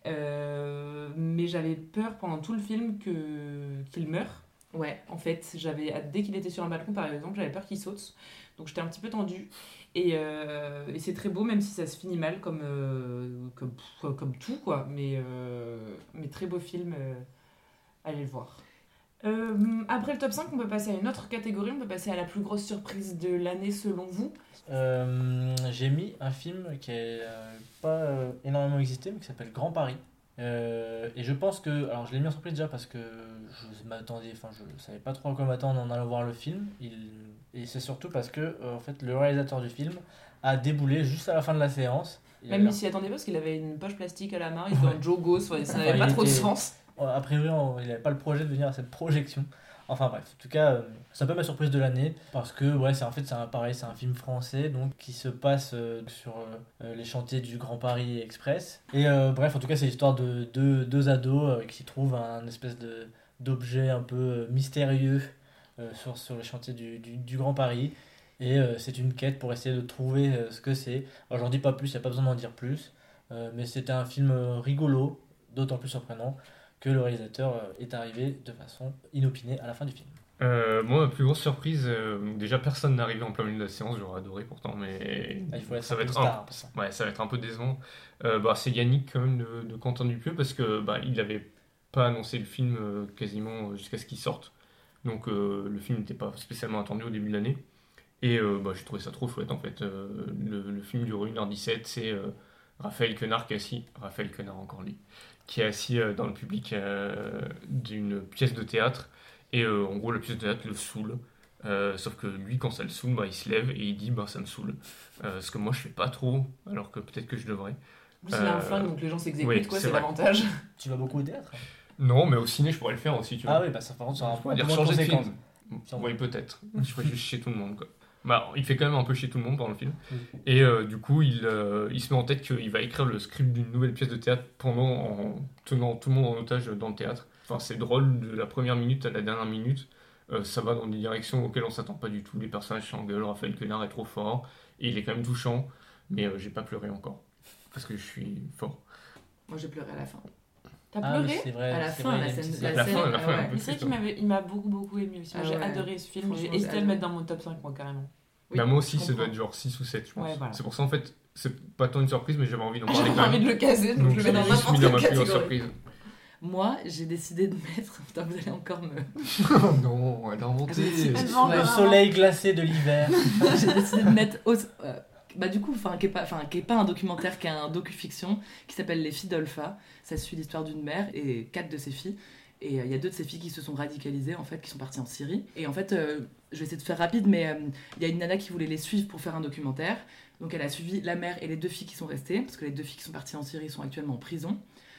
Euh, mais j'avais peur pendant tout le film que, qu'il meure. Ouais. En fait, j'avais, dès qu'il était sur un balcon, par exemple, j'avais peur qu'il saute. Donc, j'étais un petit peu tendue. Et, euh, et c'est très beau, même si ça se finit mal, comme, euh, comme, pff, comme tout, quoi. Mais, euh, mais très beau film, euh, allez le voir. Euh, après le top cinq, on peut passer à une autre catégorie, on peut passer à la plus grosse surprise de l'année selon vous. Euh, j'ai mis un film qui n'a pas euh, énormément existé, mais qui s'appelle Grand Paris. Euh, et je pense que, alors je l'ai mis en surprise déjà parce que je m'attendais, enfin je savais pas trop à quoi m'attendre en allant voir le film. Il, et c'est surtout parce que euh, en fait le réalisateur du film a déboulé juste à la fin de la séance. Il Même avait- il s'y attendait pas parce qu'il avait une poche plastique à la main, il était en jogos, ça n'avait Enfin, pas il trop de était- sens. A priori, on- il n'avait pas le projet de venir à cette projection. Enfin bref, en tout cas, euh, c'est un peu ma surprise de l'année parce que ouais, c'est en fait c'est un, pareil, c'est un film français donc qui se passe euh, sur euh, les chantiers du Grand Paris Express. Et euh, bref, en tout cas, c'est l'histoire de deux, deux ados euh, qui trouvent un espèce de d'objet un peu euh, mystérieux euh, sur, sur les chantiers du, du, du Grand Paris. Et euh, c'est une quête pour essayer de trouver euh, ce que c'est. Alors j'en dis pas plus, il n'y a pas besoin d'en dire plus. Euh, mais c'était un film euh, rigolo, d'autant plus surprenant que le réalisateur euh, est arrivé de façon inopinée à la fin du film. Euh, moi, ma plus grosse surprise, euh, déjà personne n'est arrivé en plein milieu de la séance, j'aurais adoré pourtant, mais Ah, il faut être ça un va peu être star un, pour ça. ouais, ça va être un peu décevant. Euh, bah, c'est Yannick quand même de, de Quentin Dupieux parce que bah, il n'avait pas annoncé le film euh, quasiment jusqu'à ce qu'il sorte, donc euh, le film n'était pas spécialement attendu au début de l'année. Et euh, bah, j'ai trouvé ça trop chouette en fait. Euh, le, le film dure une heure dix-sept, c'est euh, Raphaël Quenard qui est assis, Raphaël Quenard encore lui, qui est assis euh, dans le public euh, d'une pièce de théâtre. Et euh, en gros, la pièce de théâtre le saoule. Euh, sauf que lui, quand ça le saoule, bah, il se lève et il dit bah, ça me saoule. Euh, ce que moi, je fais pas trop, alors que peut-être que je devrais. En plus, il a un Euh, flingue, donc les gens s'exécutent, oui, quoi, c'est c'est vrai. l'avantage. Tu vas beaucoup au théâtre? Non, mais au ciné, je pourrais le faire aussi, tu vois. Ah oui, bah ça par contre, ça Je aura pourrais un dire peu moins de changer de conséquences. film. Oui, peut-être. Je ferais juste chez tout le monde, quoi. Bah, il fait quand même un peu chez tout le monde pendant le film. Oui. Et euh, du coup, il, euh, il se met en tête qu'il va écrire le script d'une nouvelle pièce de théâtre pendant en tenant tout le monde en otage dans le théâtre. Enfin, c'est drôle de la première minute à la dernière minute. Euh, ça va dans des directions auxquelles on s'attend pas du tout. Les personnages s'engueulent, Raphaël Quenard est trop fort. Et il est quand même touchant. Mais euh, j'ai pas pleuré encore. Parce que je suis fort. Moi j'ai pleuré à la fin. T'as Ah oui, pleuré? c'est vrai. À la c'est fin, vrai, la il y a une scène- petite- la La scène, fin, la ah fin, ouais. un peu Mais c'est vrai triste, qu'il hein. m'avait, il m'a beaucoup beaucoup ému aussi. Moi, Ah j'ai ouais. adoré ce film. J'ai Franchement, hésité à j'ai le mettre dans mon top cinq, moi, carrément. Oui, Bah, moi aussi, je ça doit comprends. être genre six ou sept, je pense. Ouais, voilà. C'est pour ça, en fait, c'est pas tant une surprise, mais j'avais envie d'en Ah, parler J'avais quand envie même. de le caser, donc, Donc, je le je mets dans l'ai juste n'importe mis dans quelle ma plus grosse catégorie. surprise. Moi j'ai décidé de mettre. Putain, vous allez encore me. Oh non, elle a inventé. Elle vend Le vraiment. soleil glacé de l'hiver. J'ai décidé de mettre. Au- euh, bah du coup, enfin qui est pas, enfin qui est pas un documentaire, qui est un docu-fiction qui s'appelle Les filles d'Olpha. Ça suit l'histoire d'une mère et quatre de ses filles. Et euh, il y a deux de ses filles qui se sont radicalisées en fait, qui sont parties en Syrie. Et en fait, euh, je vais essayer de faire rapide, mais euh, il y a une nana qui voulait les suivre pour faire un documentaire. Donc elle a suivi la mère et les deux filles qui sont restées, parce que les deux filles qui sont parties en Syrie sont actuellement en prison.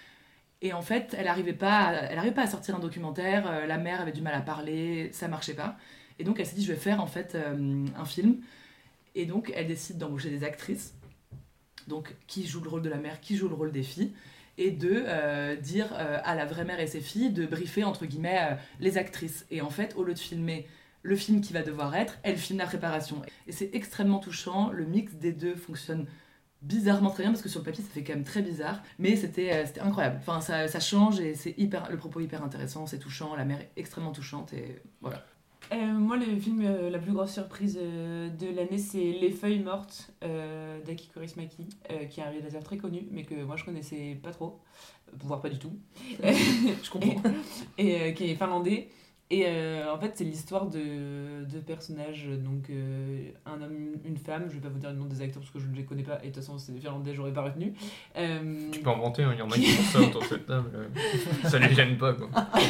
Et en fait, elle n'arrivait pas, à- elle arrivait pas à sortir un documentaire. euh, la mère avait du mal à parler, ça marchait pas. Et donc elle s'est dit, je vais faire en fait euh, un film. Et donc elle décide d'embaucher des actrices, donc qui jouent le rôle de la mère, qui jouent le rôle des filles, et de euh, dire euh, à la vraie mère et ses filles de briefer entre guillemets euh, les actrices. Et en fait, au lieu de filmer le film qui va devoir être, elle filme la préparation. Et c'est extrêmement touchant. Le mix des deux fonctionne bizarrement très bien parce que sur le papier ça fait quand même très bizarre, mais c'était euh, c'était incroyable. Enfin ça, ça change et c'est hyper, le propos est hyper intéressant, c'est touchant, la mère est extrêmement touchante et voilà. Euh, moi, le film, euh, la plus grosse surprise euh, de l'année, c'est Les Feuilles Mortes euh, d'Aki Kaurismäki, euh, qui est un réalisateur très connu, mais que moi je connaissais pas trop, voire pas du tout, Je comprends. et euh, qui est finlandais. Et euh, en fait, c'est l'histoire de deux personnages, donc euh, un homme, une femme. Je vais pas vous dire le nom des acteurs parce que je ne les connais pas. Et de toute façon, c'est des Finlandais, j'aurais pas retenu. Euh... Tu peux inventer, il y en a qui font ça autour de cette table. euh, Ça les gêne pas, quoi.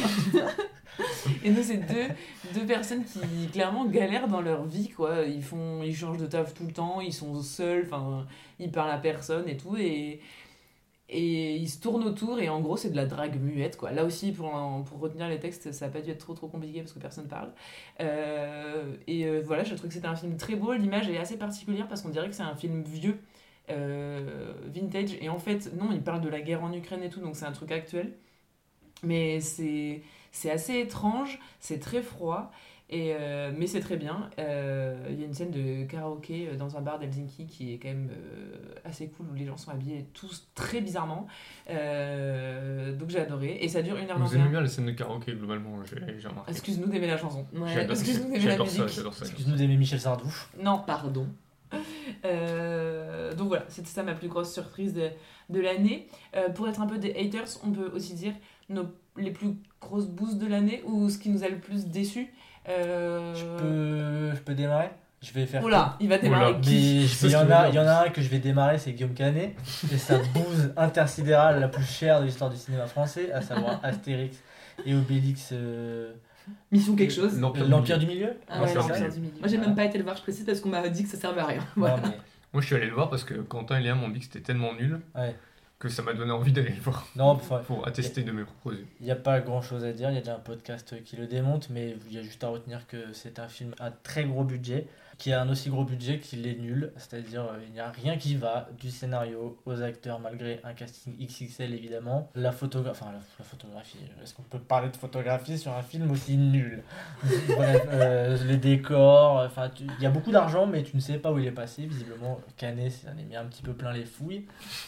Et nous, c'est deux, deux personnes qui clairement galèrent dans leur vie, quoi. Ils font, ils changent de taf tout le temps, ils sont seuls, enfin, ils parlent à personne et tout, et, et ils se tournent autour, et en gros, c'est de la drague muette, quoi. Là aussi, pour, pour retenir les textes, ça n'a pas dû être trop trop compliqué parce que personne parle. Euh, et euh, voilà, je trouve que c'était un film très beau, l'image est assez particulière parce qu'on dirait que c'est un film vieux, euh, vintage, et en fait, non, il parle de la guerre en Ukraine et tout, donc c'est un truc actuel. Mais c'est, c'est assez étrange, c'est très froid, et, euh, mais c'est très bien. Euh, Il y a une scène de karaoké dans un bar d'Helsinki qui est quand même euh, assez cool, où les gens sont habillés tous très bizarrement. Euh, donc j'ai adoré, et ça dure une heure vingt Vous et un. aimez bien les scènes de karaoké, globalement, j'ai, j'ai remarqué. Excuse-nous d'aimer la chanson. Ouais, J'adore, excuse-nous d'aimer la j'adore musique. ça, j'adore ça. Excuse-nous d'aimer Michel Sardou. Non, pardon. Euh, donc voilà, c'était ça ma plus grosse surprise de, de l'année. Euh, pour être un peu des haters, on peut aussi dire nos, les plus grosses boosts de l'année ou ce qui nous a le plus déçus. Euh... Je peux, je peux démarrer. Je vais faire. Oula, il va démarrer Oula. Mais qui je- C'est il y, ce en que a, je veux il y en a un que je vais démarrer, c'est Guillaume Canet et sa bouse intersidérale la plus chère de l'histoire du cinéma français, à savoir Astérix et Obélix, euh, Mission quelque chose. L'Empire, l'Empire du Milieu. Ah Moi, ouais, c'est l'Empire Empire. du Milieu. Moi j'ai même pas été le voir, je précise, parce qu'on m'a dit que ça servait à rien. Non, Voilà. mais- Moi, je suis allé le voir parce que Quentin et Léa m'ont dit que c'était tellement nul ouais. que ça m'a donné envie d'aller le voir Non, enfin, pour attester de mes propos yeux. il n'y a pas grand chose à dire, il y a déjà un podcast qui le démonte, mais il y a juste à retenir que c'est un film à très gros budget, qui a un aussi gros budget qu'il est nul, c'est-à-dire euh, il n'y a rien qui va, du scénario aux acteurs, malgré un casting X X L évidemment, la photographie, enfin la, la photographie, est-ce qu'on peut parler de photographie sur un film aussi nul? Bref, euh, les décors, enfin tu- il y a beaucoup d'argent, mais tu ne sais pas où il est passé, visiblement Canet s'en est mis un petit peu plein les fouilles.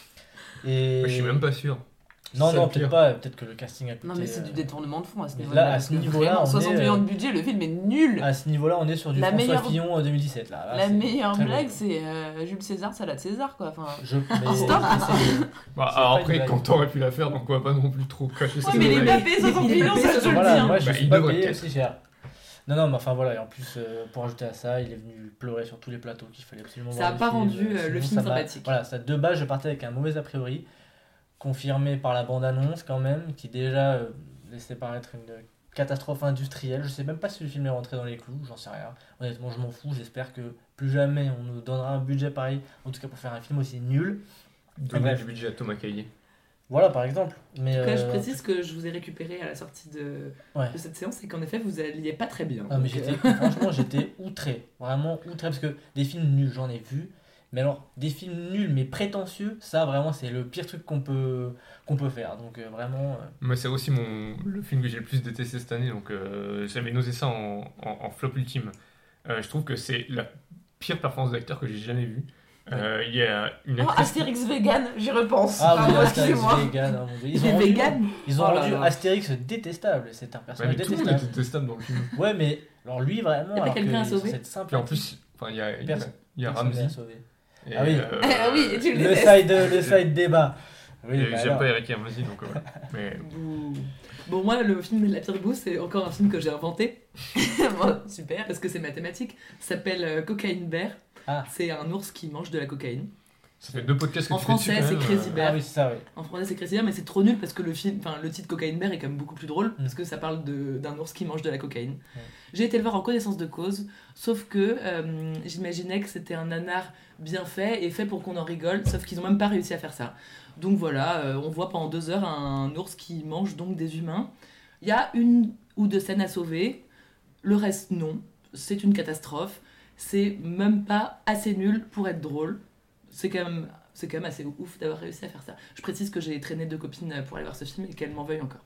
Et... Je suis même pas sûr. Non, C'est non, le peut-être pire. pas, peut-être que le casting a coûté... Non mais c'est du euh, détournement de fonds à ce mais niveau-là. là, à parce ce que niveau-là, vraiment, on soixante est, millions euh, de budget, le film est nul. À ce niveau-là, on est sur du La François meilleure- Fillon euh, deux mille dix-sept. Là. Là, La c'est meilleure très blague, bon. c'est euh, Jules César, salade César, quoi. Enfin... Je... mais- Stop. c'est- Bah, C'est alors pas une après, blague. quand t'aurais pu la faire, donc on va pas non plus trop cacher ça. Ouais, mais les blague. Mbappé, soixante Il est millions, payé ça je te le dis. Voilà, hein. moi je Bah, suis il pas devrait payé peut-être. aussi cher. Non, non, mais enfin voilà, et en plus, euh, pour ajouter à ça, il est venu pleurer sur tous les plateaux qu'il fallait absolument Ça voir. a le pas film, rendu, euh, sinon le ça film m'a- sympathique. Voilà, ça, de base, je partais avec un mauvais a priori, confirmé par la bande-annonce quand même, qui déjà euh, laissait paraître une catastrophe industrielle. Je sais même pas si le film est rentré dans les clous, j'en sais rien. Honnêtement, je m'en fous. J'espère que plus jamais on nous donnera un budget pareil, en tout cas pour faire un film aussi nul. Donner Bref. du budget à Thomas Caillet. Voilà, par exemple. Mais, En tout cas, je euh, précise que je vous ai récupéré à la sortie de, Ouais. de cette séance et qu'en effet, vous alliez pas très bien. Ah, mais Donc, j'étais, euh, franchement, j'étais outré. Vraiment outré. Parce que des films nuls, j'en ai vu. Mais alors, des films nuls mais prétentieux, ça vraiment, c'est le pire truc qu'on peut, qu'on peut faire. Donc, euh, vraiment. euh, Moi, c'est aussi mon, le film que j'ai le plus détesté cette année, donc euh, j'avais noté ça en, en, en flop ultime. Euh, je trouve que c'est la pire performance d'acteur que j'ai jamais vue. Euh, Il y a une Oh, actrice. Astérix vegan, j'y repense. Ah oui, Pardon, Astérix excusez-moi. vegan. hein, mon Dieu. Ils Il est ont rendu, vegan. ils ont Oh là rendu là. Astérix détestable. C'est un Ouais, personnage mais tout le monde est détestable. détestable dans le film. Ouais, mais alors lui, vraiment. Y a pas alors quelqu'un que à il est sauver censé être simple. Puis en plus, enfin, il y a, il y a, Personne. il y a Personne n'est Ramsey. à sauver. Et, Ah oui. euh, Ah oui, et tu le Le détestes. side, le side débat. Oui, et bah J'aime alors. pas Eric et Ramsey, donc euh, voilà. Mais Bouh. Bon, moi, le film La Pire Boue, c'est encore un film que j'ai inventé Bon, super. parce que c'est mathématique. Ça s'appelle euh, Cocaine Bear. Ah. C'est un ours qui mange de la cocaïne. ça fait deux podcasts que En tu fais dessus, français, quand c'est même, Crazy euh, Bear. Ah oui, c'est ça, oui. En français, c'est Crazy Bear, mais c'est trop nul parce que le film, enfin, le titre Cocaine Bear est quand même beaucoup plus drôle Mm. parce que ça parle de- d'un ours qui mange de la cocaïne. Ouais. J'ai été le voir en connaissance de cause, sauf que euh, j'imaginais que c'était un nanar bien fait et fait pour qu'on en rigole, sauf qu'ils ont même pas réussi à faire ça. Donc voilà, euh, on voit pendant deux heures un ours qui mange donc des humains. Il y a une ou deux scènes à sauver, le reste non. C'est une catastrophe. C'est même pas assez nul pour être drôle. C'est quand même, c'est quand même assez ouf d'avoir réussi à faire ça. Je précise que j'ai traîné deux copines pour aller voir ce film et qu'elles m'en veuillent encore.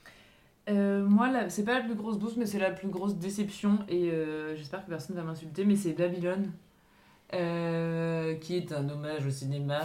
Euh, moi, là, c'est pas la plus grosse boost, mais c'est la plus grosse déception. Et euh, j'espère que personne va m'insulter, mais c'est Babylone. euh, qui est un hommage au cinéma.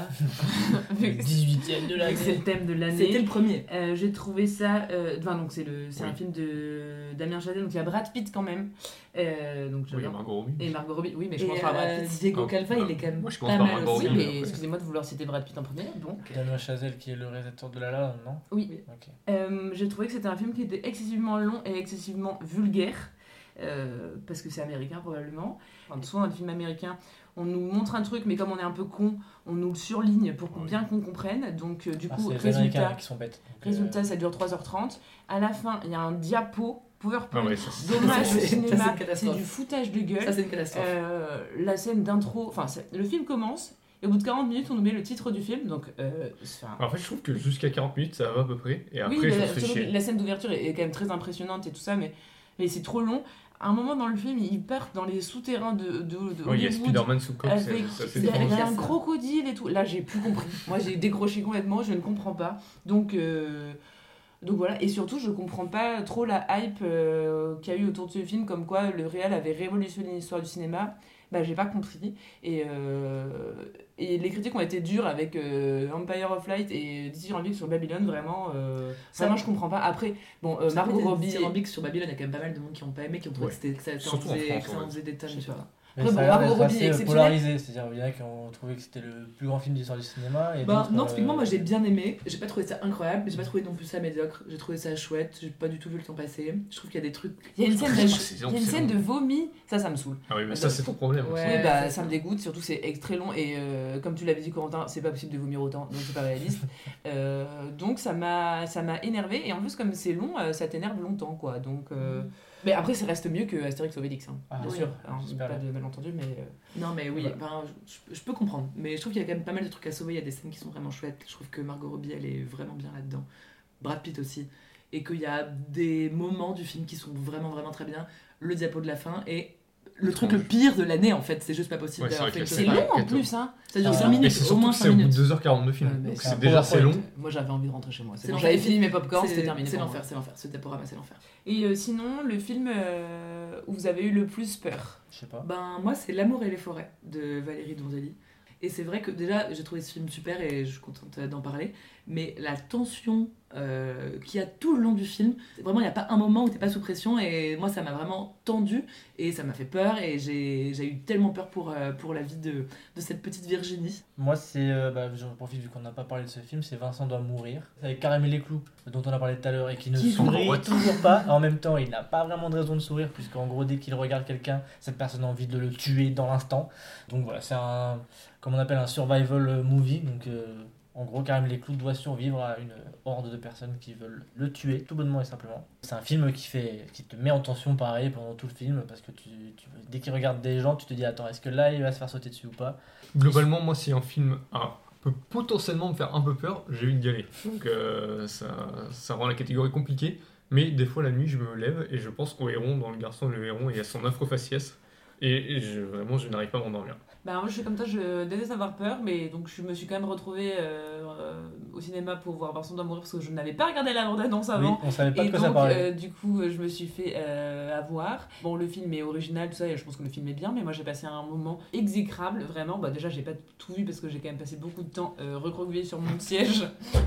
Le dix-huitième de Vu l'année. que c'est le thème de l'année. C'était le premier. Euh, j'ai trouvé ça. euh, Enfin, donc c'est le, c'est Oui. un film de Damien Chazelle, donc il y a Brad Pitt quand même. Euh, donc Oui, il y a j'adore. Margot Robbie. Et Margot Robbie. Oui, mais je Et commence par Brad euh, Pitt. Diego Ah, Calva, ah, il est quand même moi, je pas commence par mal Margot aussi. Oui, Robbie. mais après. excusez-moi de vouloir citer Brad Pitt en premier. Donc. Damien Chazelle qui est le réalisateur de La La Land, non? Oui. Ok. Euh, j'ai trouvé que c'était un film qui était excessivement long et excessivement vulgaire. euh, parce que c'est américain probablement. Enfin, souvent, dans les films américains, on nous montre un truc, mais comme on est un peu con, on nous le surligne pour Oui. bien qu'on comprenne. Donc, euh, du Ah, coup, c'est les Américains résultat, qui sont bêtes. Donc, résultat euh, ça dure trois heures trente. À la fin, il y a un diapo, PowerPoint, Ah ouais, ça, c'est- dommage ça, au c'est- ça, c'est une cinéma, c'est catastrophe. du foutage de gueule. Ça, c'est une catastrophe. Euh, la scène d'intro, enfin, c'est- le film commence, et au bout de quarante minutes, on nous met le titre du film. Donc, euh, c'est un- En fait, je trouve que jusqu'à quarante minutes, ça va à peu près. Et après, oui, je la, me fais surtout que chier. la scène d'ouverture est, est quand même très impressionnante et tout ça, mais, mais c'est trop long. À un moment dans le film, ils partent dans les souterrains de, de, de Oui, il y a Hollywood. Spider-Man sous coque, c'est Avec, ça, c'est il y a, il y a dégueulasse, un ça. crocodile et tout. Là, j'ai plus compris. Moi, j'ai décroché complètement. Je ne comprends pas. Donc, euh, donc voilà. Et surtout, je comprends pas trop la hype euh, qu'il y a eu autour de ce film, comme quoi le réal avait révolutionné l'histoire du cinéma. Bah, j'ai pas compris. Et, euh, et les critiques ont été dures avec euh, Empire of Light et Dithyrambique sur Babylone. Vraiment, euh, Ça- vraiment, je comprends pas. Après, bon, euh, Ça, Margot après, Robbie. dithyrambique sur Babylone, il y a quand même pas mal de monde qui n'ont pas aimé, qui ont trouvé Ouais. que, c'était- que ça, que ça en Surtout en faisait, France, que ça en ouais. faisait des tonnes. Je sais tu vois. pas. Mais Après, ça a bon, l'air Margot d'être Robbie est assez exceptionnelle. polarisé, c'est-à-dire il y en a qui ont trouvé que c'était le plus grand film de l'histoire du cinéma. Et Bah, d'autres, non, euh, typiquement, moi j'ai bien aimé. J'ai pas trouvé ça incroyable, mais j'ai pas trouvé non plus ça médiocre. J'ai trouvé ça chouette. J'ai pas du tout vu le temps passer. Je trouve qu'il y a des trucs. Il y a une Je scène, trouve de, que c'est il y a une long, c'est scène long. de vomi. Ça, ça me saoule. Ah oui, mais ça, c'est ton problème. Ouais. aussi. Oui, bah c'est ça me dégoûte, surtout c'est ex- très long et euh, comme tu l'avais dit Corentin, c'est pas possible de vomir autant, donc c'est pas réaliste. Euh, donc ça m'a ça m'a énervé et en plus comme c'est long, euh, ça t'énerve longtemps quoi. Donc euh, mais après ça reste mieux que Astérix Obélix, hein, Ah, bien oui. sûr. Alors, J'espère pas bien. de malentendu, mais euh, Non, mais oui, Voilà. ben, je, je peux comprendre. Mais je trouve qu'il y a quand même pas mal de trucs à sauver. Il y a des scènes qui sont vraiment chouettes. Je trouve que Margot Robbie, elle est vraiment bien là-dedans. Brad Pitt aussi. Et qu'il y a des moments du film qui sont vraiment, vraiment très bien. Le diapo de la fin et le truc le pire de l'année en fait. C'est juste pas possible Ouais, c'est d'avoir vrai fait que une la c'est chose scène- long en quatorze. plus hein. Ça dure Ah, cinq mais Mais minutes, c'est au surtout moins que c'est cinq au bout de minutes. deux heures quarante de film. Ouais, mais Donc c'est c'est un déjà assez PowerPoint. long. Moi j'avais envie de rentrer chez moi. C'est C'est bon, l'enfer. j'avais fini mes popcorn, C'est- c'était terminé. C'est pour l'enfer, moi. c'est l'enfer. Ce diaporama, c'est l'enfer. Et euh, sinon, le film euh, où vous avez eu le plus peur. Je sais pas. Ben, moi, c'est L'amour et les forêts de Valérie Donzelli. Et c'est vrai que déjà, j'ai trouvé ce film super et je suis contente d'en parler. Mais la tension euh, qu'il y a tout le long du film, vraiment, il n'y a pas un moment où tu n'es pas sous pression. Et moi, ça m'a vraiment tendu et ça m'a fait peur. Et j'ai j'ai eu tellement peur pour, euh, pour la vie de, de cette petite Virginie. Moi, c'est. euh, bah, j'en profite vu qu'on n'a pas parlé de ce film, c'est Vincent doit mourir. Avec Caramel les clous, dont on a parlé tout à l'heure, et qui ne Qui sourit what toujours pas. En même temps, il n'a pas vraiment de raison de sourire, puisqu'en gros, dès qu'il regarde quelqu'un, cette personne a envie de le tuer dans l'instant. Donc voilà, c'est un. Comme on appelle un survival movie. Donc. euh, En gros, Caramel les clous doit survivre à une horde de personnes qui veulent le tuer, tout bonnement et simplement. C'est un film qui, fait, qui te met en tension pareil pendant tout le film, parce que tu, tu- dès qu'il regarde des gens, tu te dis attends, est-ce que là il va se faire sauter dessus ou pas? Globalement, moi, si un film a- peut potentiellement me faire un peu peur, j'évite d'y aller. Donc euh, ça, ça rend la catégorie compliquée. Mais des fois, la nuit, je me lève et je pense au héron, dans Le Garçon et le Héron, et à son affreux faciès. Et, et je, vraiment, je n'arrive pas à m'endormir. Bah, moi je suis comme toi, je déteste avoir peur, mais donc je me suis quand même retrouvée euh, euh, au cinéma pour voir Vincent doit mourir parce que je n'avais pas regardé la bande-annonce Oui, avant. on savait pas Et de quoi donc, ça parlait. euh, du coup, euh, je me suis fait euh, avoir. Bon, le film est original, tout ça, et je pense que le film est bien, mais moi j'ai passé un moment exécrable, vraiment. Bah, déjà, j'ai pas tout vu parce que j'ai quand même passé beaucoup de temps euh, recroquevillée sur mon siège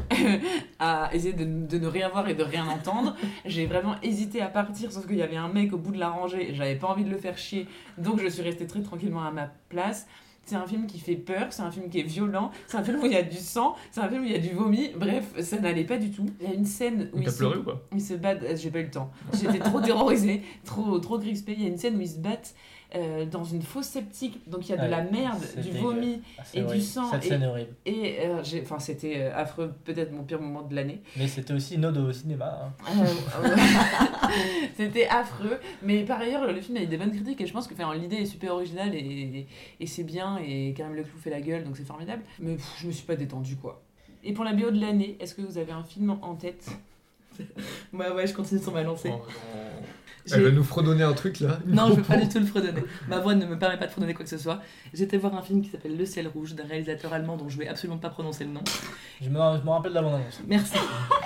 à essayer de, de ne rien voir et de rien entendre. J'ai vraiment hésité à partir, sauf qu'il y avait un mec au bout de la rangée et j'avais pas envie de le faire chier, donc je suis restée très tranquillement à ma place. C'est un film qui fait peur, c'est un film qui est violent, c'est un film où il y a du sang, c'est un film où il y a du vomi, bref, ça n'allait pas du tout. Il y a une scène où T'as ils se, pleuré ou pas? ils se battent, euh, j'ai pas eu le temps, j'étais trop terrorisée, trop, trop crispée. Il y a une scène où ils se battent euh, dans une fosse septique, donc il y a de Ouais, la merde, c'est du dégueu. vomi, Ah, c'est et du horrible. sang, Cette et- scène est horrible. et euh, j'ai- enfin, c'était euh, affreux, peut-être mon pire moment de l'année. Mais c'était aussi une ode au cinéma. hein. Euh, euh, C'était affreux, mais par ailleurs le film a eu des bonnes critiques et je pense que enfin, l'idée est super originale et, et c'est bien et Caramel le clou fait la gueule donc c'est formidable, mais pff, je me suis pas détendue quoi. Et pour la B O de l'année, est-ce que vous avez un film en tête? Ouais, ouais, je continue sur ma lancée. Oh, non. J'ai- Elle va nous fredonner un truc là. Non, je veux pas du tout le fredonner. Ma voix ne me permet pas de fredonner quoi que ce soit. J'étais voir un film qui s'appelle Le ciel rouge d'un réalisateur allemand dont je vais absolument pas prononcer le nom. Je me, je me rappelle de la bande-annonce. Merci.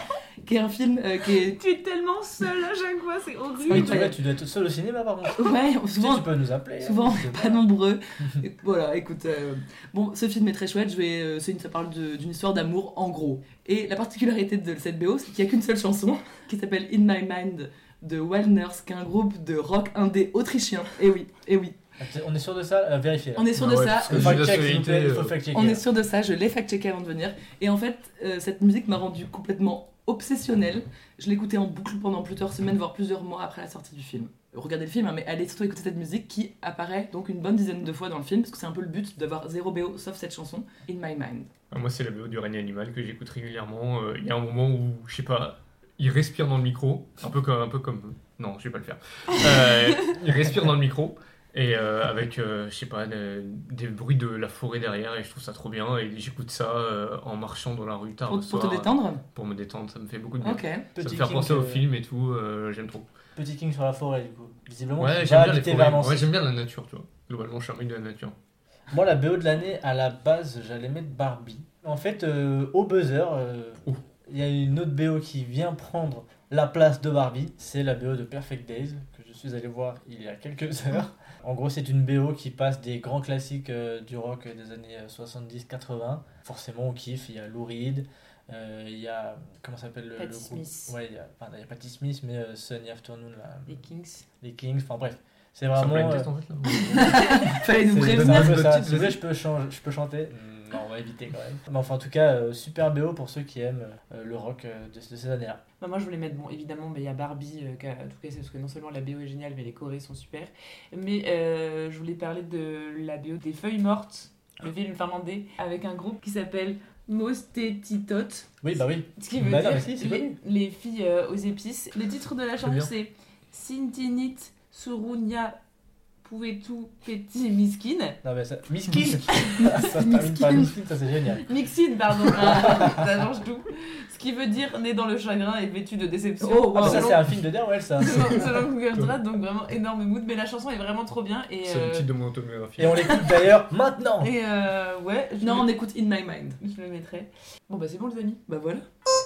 qui est un film euh, qui est... Tu es tellement seule à chaque fois, c'est Ah oui, horrible. tu, vois, tu dois être tout seul au cinéma par contre. Ouais, Tu, sais, souvent, tu peux nous appeler. souvent hein, on c'est n'est pas bon. nombreux. Et voilà, écoute, euh, bon, ce film est très chouette, je vais, euh, c'est une, ça parle de- d'une histoire d'amour en gros. Et la particularité de cette B O, c'est qu'il n'y a qu'une seule chanson, qui s'appelle In My Mind de Wildners, qui est un groupe de rock indé autrichien. Et oui, et oui, Attends, On est sûr de ça euh, Vérifiez. on est sûr Ah de ouais, ça. parce que je- Fact la check, s'il vous plaît, solidité, il faut euh, fact checker. On est sûr de ça, je l'ai fact-checké avant de venir. Et en fait, euh, cette musique m'a rendue complètement obsessionnelle. Je l'écoutais en boucle pendant plusieurs semaines, voire plusieurs mois après la sortie du film. Regardez le film, hein, mais allez surtout écouter cette musique qui apparaît donc une bonne dizaine de fois dans le film, parce que c'est un peu le but d'avoir zéro B O sauf cette chanson, In My Mind. Ah, moi, c'est la B O du règne animal que j'écoute régulièrement. Euh, Il y a un moment où, je sais pas, il respire dans le micro, un peu comme. Un peu comme... Non, je vais pas le faire. Euh, il respire dans le micro, et euh, avec, euh, je sais pas, des, des bruits de la forêt derrière, et je trouve ça trop bien. Et j'écoute ça euh, en marchant dans la rue tard Pour, le pour soir. te détendre Pour me détendre, ça me fait beaucoup de bien. Ok. Ça me Petit fait king, penser au euh, film et tout, euh, j'aime trop. Petit king sur la forêt du coup. Visiblement, Ouais, tu j'aime vas bien les habiter forêts. vers Nancy. Ouais, j'aime bien la nature, tu vois. Globalement, je suis un mec de la nature. Moi, la B O de l'année, à la base, j'allais mettre Barbie. En fait, euh, au buzzer, euh, Ouh. il y a une autre B O qui vient prendre la place de Barbie. C'est la B O de Perfect Days, que je suis allé voir il y a quelques heures. En gros, c'est une B O qui passe des grands classiques euh, du rock des années soixante-dix quatre-vingts. Forcément, on kiffe. Il y a Lou Reed, euh, il y a. Comment s'appelle le, Patti le groupe Smith. Ouais, il y a, enfin, il y a Patti Smith, mais euh, Sunny Afternoon, là, Les Kings. les Kings. Enfin, bref. C'est C'est un vraiment. blind euh, test en fait là. Fallait nous c'est prévenir. un peu ça. Petite Si vous voulez, musique. je peux, changer, je peux chanter. Hmm, Non, on va éviter quand même. Mais enfin, en tout cas, euh, super B O pour ceux qui aiment euh, le rock euh, de, de ces années-là. Bah, moi je voulais mettre, bon évidemment, mais il y a Barbie, euh, qui a tout cassé, parce que non seulement la B O est géniale, mais les chorés sont super. Mais euh, je voulais parler de la B O des Feuilles Mortes, le film finlandais, avec un groupe qui s'appelle Mostetitot, Oui, bah oui. ce qui veut Bah non, dire mais si, c'est les, connu. les filles euh, aux épices. Le titre de la chanson bien. c'est Sintinit Surunia Pouvetu Petit Miskin. Non, mais ça. Miskin Ça se termine par Miskin, ça c'est génial. Mixine, pardon, ah, ça change tout. Ce qui veut dire né dans le chagrin et vêtu de déception. Oh, Ah, wow. mais ça, Selon- c'est un film de Derwell, ça. selon, selon Google Trad, donc vraiment énorme mood, mais la chanson est vraiment trop bien et C'est le euh, titre de mon autobiographie. Et on l'écoute d'ailleurs maintenant. et euh, ouais, je Non, le- on écoute In My Mind. je le mettrai. Bon bah c'est bon les amis. Bah voilà.